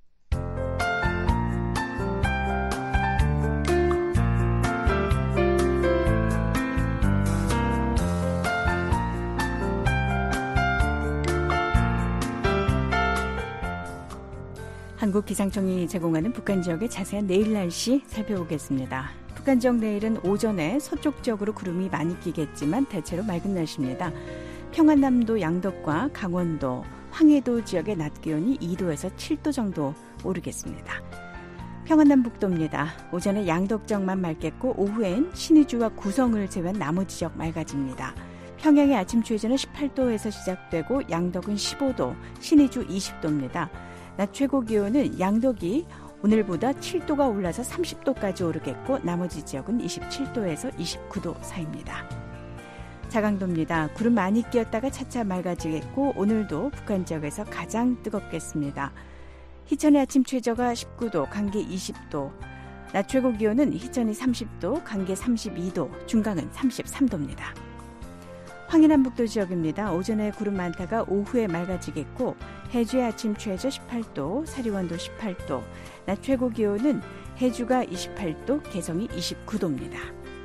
한국기상청이 제공하는 북한 지역의 자세한 내일 날씨 살펴보겠습니다. 북한 지역 내일은 오전에 서쪽 지역으로 구름이 많이 끼겠지만 대체로 맑은 날씨입니다. 평안남도 양덕과 강원도, 황해도 지역의 낮 기온이 이 도에서 칠 도 정도 오르겠습니다. 평안남북도입니다. 오전에 양덕 지역만 맑겠고 오후엔 신의주와 구성을 제외한 나머지 지역 맑아집니다. 평양의 아침 최저는 십팔 도에서 시작되고 양덕은 십오 도, 신의주 이십 도입니다. 낮 최고 기온은 양덕이 오늘보다 칠 도가 올라서 삼십 도까지 오르겠고 나머지 지역은 이십칠 도에서 이십구 도 사이입니다. 자강도입니다. 구름 많이 끼었다가 차차 맑아지겠고 오늘도 북한 지역에서 가장 뜨겁겠습니다. 희천의 아침 최저가 십구 도, 강계 이십 도, 낮 최고 기온은 희천이 삼십 도, 강계 삼십이 도, 중강은 삼십삼 도입니다. 황해남북도 지역입니다. 오전에 구름 많다가 오후에 맑아지겠고 해주의 아침 최저 십팔 도, 사리원도 십팔 도, 낮 최고 기온은 해주가 이십팔 도, 개성이 이십구 도입니다.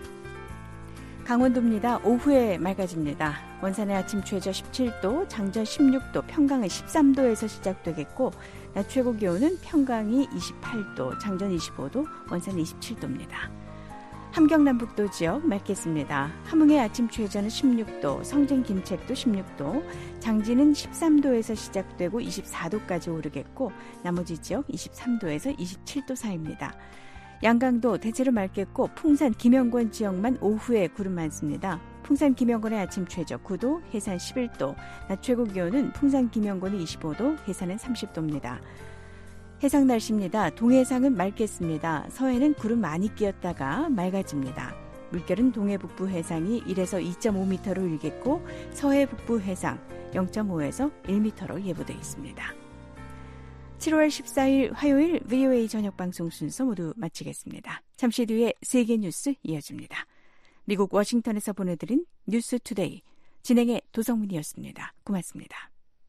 강원도입니다. 오후에 맑아집니다. 원산의 아침 최저 십칠 도, 장전 십육 도, 평강은 십삼 도에서 시작되겠고 낮 최고 기온은 평강이 이십팔 도, 장전 이십오 도, 원산 이십칠 도입니다. 함경남북도 지역 맑겠습니다. 함흥의 아침 최저는 십육 도, 성진 김책도 십육 도, 장진은 십삼 도에서 시작되고 이십사 도까지 오르겠고 나머지 지역 이십삼 도에서 이십칠 도 사이입니다. 양강도 대체로 맑겠고 풍산 김영권 지역만 오후에 구름 많습니다. 풍산 김영권의 아침 최저 구 도, 해산 십일 도, 낮 최고 기온은 풍산 김영권이 이십오 도, 해산은 삼십 도입니다. 해상 날씨입니다. 동해상은 맑겠습니다. 서해는 구름 많이 끼었다가 맑아집니다. 물결은 동해 북부 해상이 일에서 이 점 오 미터로 일겠고 서해 북부 해상 영 점 오에서 일 미터로 예보되어 있습니다. 칠월 십사일 화요일 브이오에이 저녁 방송 순서 모두 마치겠습니다. 잠시 뒤에 세계 뉴스 이어집니다. 미국 워싱턴에서 보내드린 뉴스 투데이 진행의 도성문이었습니다. 고맙습니다.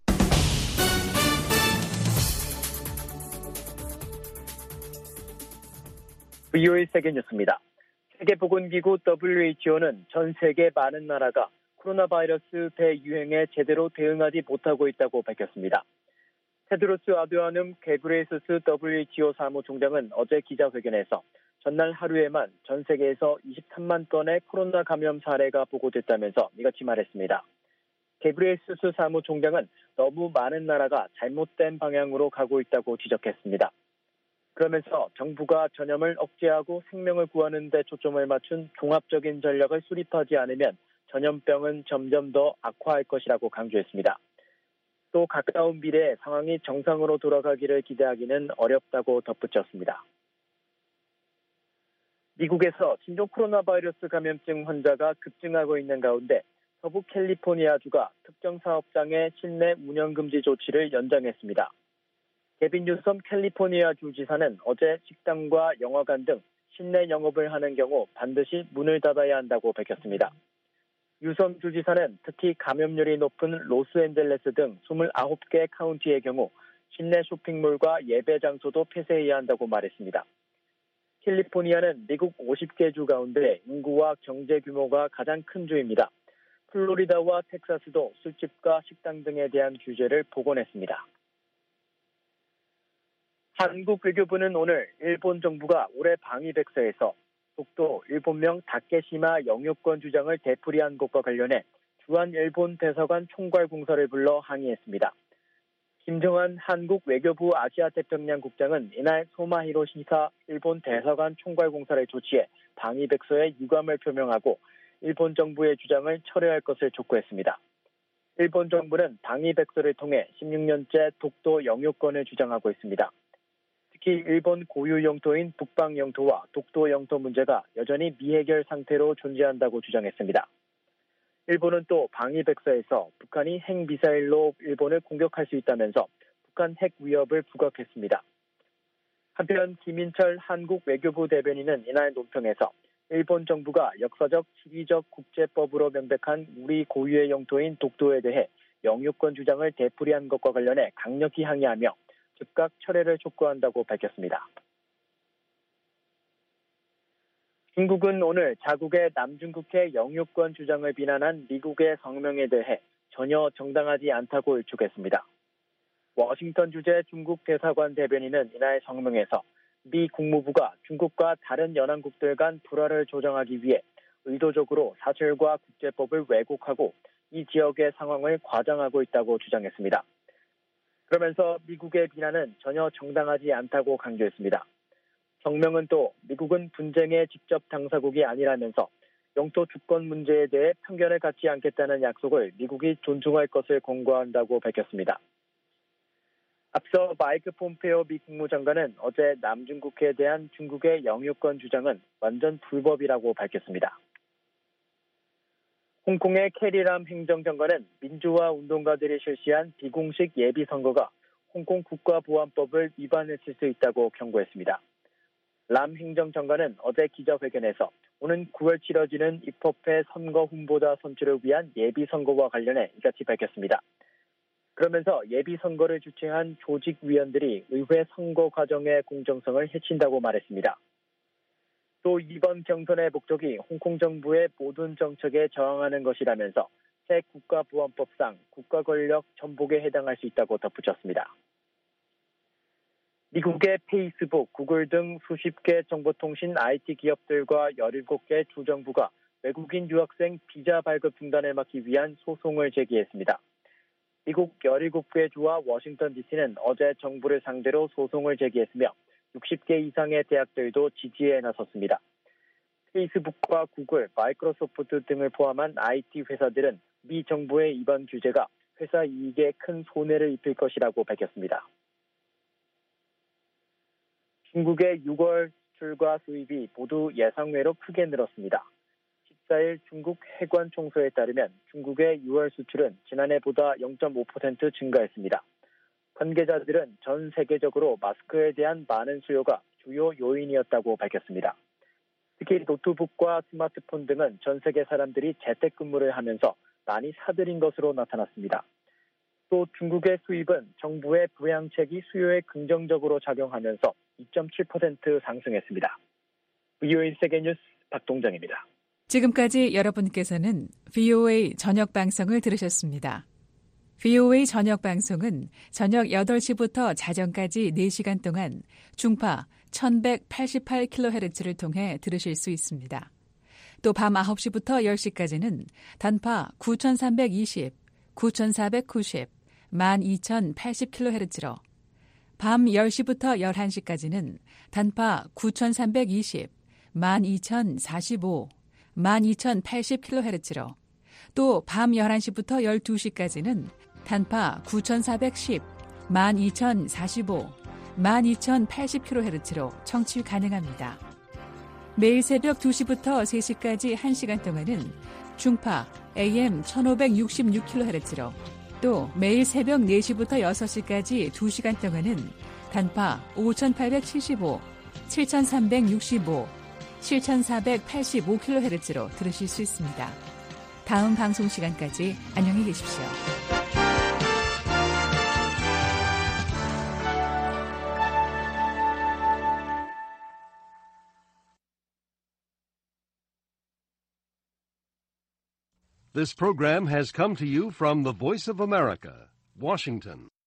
브이오에이 세계 뉴스입니다. 세계보건기구 더블유에이치오는 전 세계 많은 나라가 코로나 바이러스 대유행에 제대로 대응하지 못하고 있다고 밝혔습니다. 테드로스 아드하눔 게브레예수스 더블유에이치오 사무총장은 어제 기자회견에서 전날 하루에만 전 세계에서 이십삼만 건의 코로나 감염 사례가 보고됐다면서 이같이 말했습니다. 게브레예수스 사무총장은 너무 많은 나라가 잘못된 방향으로 가고 있다고 지적했습니다. 그러면서 정부가 전염을 억제하고 생명을 구하는 데 초점을 맞춘 종합적인 전략을 수립하지 않으면 전염병은 점점 더 악화할 것이라고 강조했습니다. 또 가까운 미래에 상황이 정상으로 돌아가기를 기대하기는 어렵다고 덧붙였습니다. 미국에서 신종 코로나 바이러스 감염증 환자가 급증하고 있는 가운데 서부 캘리포니아주가 특정 사업장의 실내 운영 금지 조치를 연장했습니다. 개빈 뉴섬 캘리포니아 주지사는 어제 식당과 영화관 등 실내 영업을 하는 경우 반드시 문을 닫아야 한다고 밝혔습니다. 뉴섬 주지사는 특히 감염률이 높은 로스앤젤레스 등 이십구 개 카운티의 경우 실내 쇼핑몰과 예배 장소도 폐쇄해야 한다고 말했습니다. 캘리포니아는 미국 오십 개 주 가운데 인구와 경제 규모가 가장 큰 주입니다. 플로리다와 텍사스도 술집과 식당 등에 대한 규제를 복원했습니다. 한국 외교부는 오늘 일본 정부가 올해 방위백서에서 독도 일본명 다케시마 영유권 주장을 되풀이한 것과 관련해 주한 일본 대사관 총괄공서를 불러 항의했습니다. 김정한 한국 외교부 아시아태평양 국장은 이날 소마히로 시사 일본 대사관 총괄공사를 조치해 방위백서에 유감을 표명하고 일본 정부의 주장을 철회할 것을 촉구했습니다. 일본 정부는 방위백서를 통해 십육 년째 독도 영유권을 주장하고 있습니다. 특히 일본 고유 영토인 북방 영토와 독도 영토 문제가 여전히 미해결 상태로 존재한다고 주장했습니다. 일본은 또 방위백서에서 북한이 핵미사일로 일본을 공격할 수 있다면서 북한 핵 위협을 부각했습니다. 한편 김인철 한국 외교부 대변인은 이날 논평에서 일본 정부가 역사적, 지리적 국제법으로 명백한 우리 고유의 영토인 독도에 대해 영유권 주장을 되풀이한 것과 관련해 강력히 항의하며 즉각 철회를 촉구한다고 밝혔습니다. 중국은 오늘 자국의 남중국해 영유권 주장을 비난한 미국의 성명에 대해 전혀 정당하지 않다고 일축했습니다. 워싱턴 주재 중국 대사관 대변인은 이날 성명에서 미 국무부가 중국과 다른 연안국들 간 불화를 조정하기 위해 의도적으로 사실과 국제법을 왜곡하고 이 지역의 상황을 과장하고 있다고 주장했습니다. 그러면서 미국의 비난은 전혀 정당하지 않다고 강조했습니다. 성명은 또 미국은 분쟁의 직접 당사국이 아니라면서 영토 주권 문제에 대해 편견을 갖지 않겠다는 약속을 미국이 존중할 것을 권고한다고 밝혔습니다. 앞서 마이크 폼페오 미 국무장관은 어제 남중국해에 대한 중국의 영유권 주장은 완전 불법이라고 밝혔습니다. 홍콩의 캐리람 행정장관은 민주화 운동가들이 실시한 비공식 예비선거가 홍콩 국가보안법을 위반했을 수 있다고 경고했습니다. 람 행정장관은 어제 기자회견에서 오는 구월 치러지는 입법회 선거 후보자 선출을 위한 예비선거와 관련해 이같이 밝혔습니다. 그러면서 예비선거를 주최한 조직위원들이 의회 선거 과정의 공정성을 해친다고 말했습니다. 또 이번 경선의 목적이 홍콩 정부의 모든 정책에 저항하는 것이라면서 새 국가보안법상 국가권력 전복에 해당할 수 있다고 덧붙였습니다. 미국의 페이스북, 구글 등 수십 개 정보통신 아이티 기업들과 열일곱 개 주정부가 외국인 유학생 비자 발급 중단을 막기 위한 소송을 제기했습니다. 미국 열일곱 개 주와 워싱턴 디씨는 어제 정부를 상대로 소송을 제기했으며 육십 개 이상의 대학들도 지지에 나섰습니다. 페이스북과 구글, 마이크로소프트 등을 포함한 아이티 회사들은 미 정부의 이번 규제가 회사 이익에 큰 손해를 입힐 것이라고 밝혔습니다. 중국의 유월 수출과 수입이 모두 예상외로 크게 늘었습니다. 십사일 중국 해관 총소에 따르면 중국의 유월 수출은 지난해보다 영 점 오 퍼센트 증가했습니다. 관계자들은 전 세계적으로 마스크에 대한 많은 수요가 주요 요인이었다고 밝혔습니다. 특히 노트북과 스마트폰 등은 전 세계 사람들이 재택근무를 하면서 많이 사들인 것으로 나타났습니다. 또 중국의 수입은 정부의 부양책이 수요에 긍정적으로 작용하면서 이 점 칠 퍼센트 상승했습니다. 브이오에이 세계뉴스 박동정입니다. 지금까지 여러분께서는 브이오에이 저녁 방송을 들으셨습니다. 브이오에이 저녁 방송은 저녁 여덟 시부터 자정까지 네 시간 동안 중파 천백팔십팔 킬로헤르츠를 통해 들으실 수 있습니다. 또 밤 아홉 시부터 열 시까지는 단파 구천삼백이십, 구천사백구십, 만 이천팔십 킬로헤르츠로 밤 열 시부터 열한 시까지는 단파 구천삼백이십, 만 이천사십오, 만 이천팔십 킬로헤르츠로 또 밤 열한 시부터 열두 시까지는 단파 구천사백십, 만 이천사십오, 만 이천팔십 킬로헤르츠로 청취 가능합니다. 매일 새벽 두 시부터 세 시까지 한 시간 동안은 중파 에이엠 천오백육십육 킬로헤르츠로 또 매일 새벽 네 시부터 여섯 시까지 두 시간 동안은 단파 오천팔백칠십오, 칠천삼백육십오, 칠천사백팔십오 킬로헤르츠로 들으실 수 있습니다. 다음 방송 시간까지 안녕히 계십시오. This program has come to you from the Voice of America, Washington.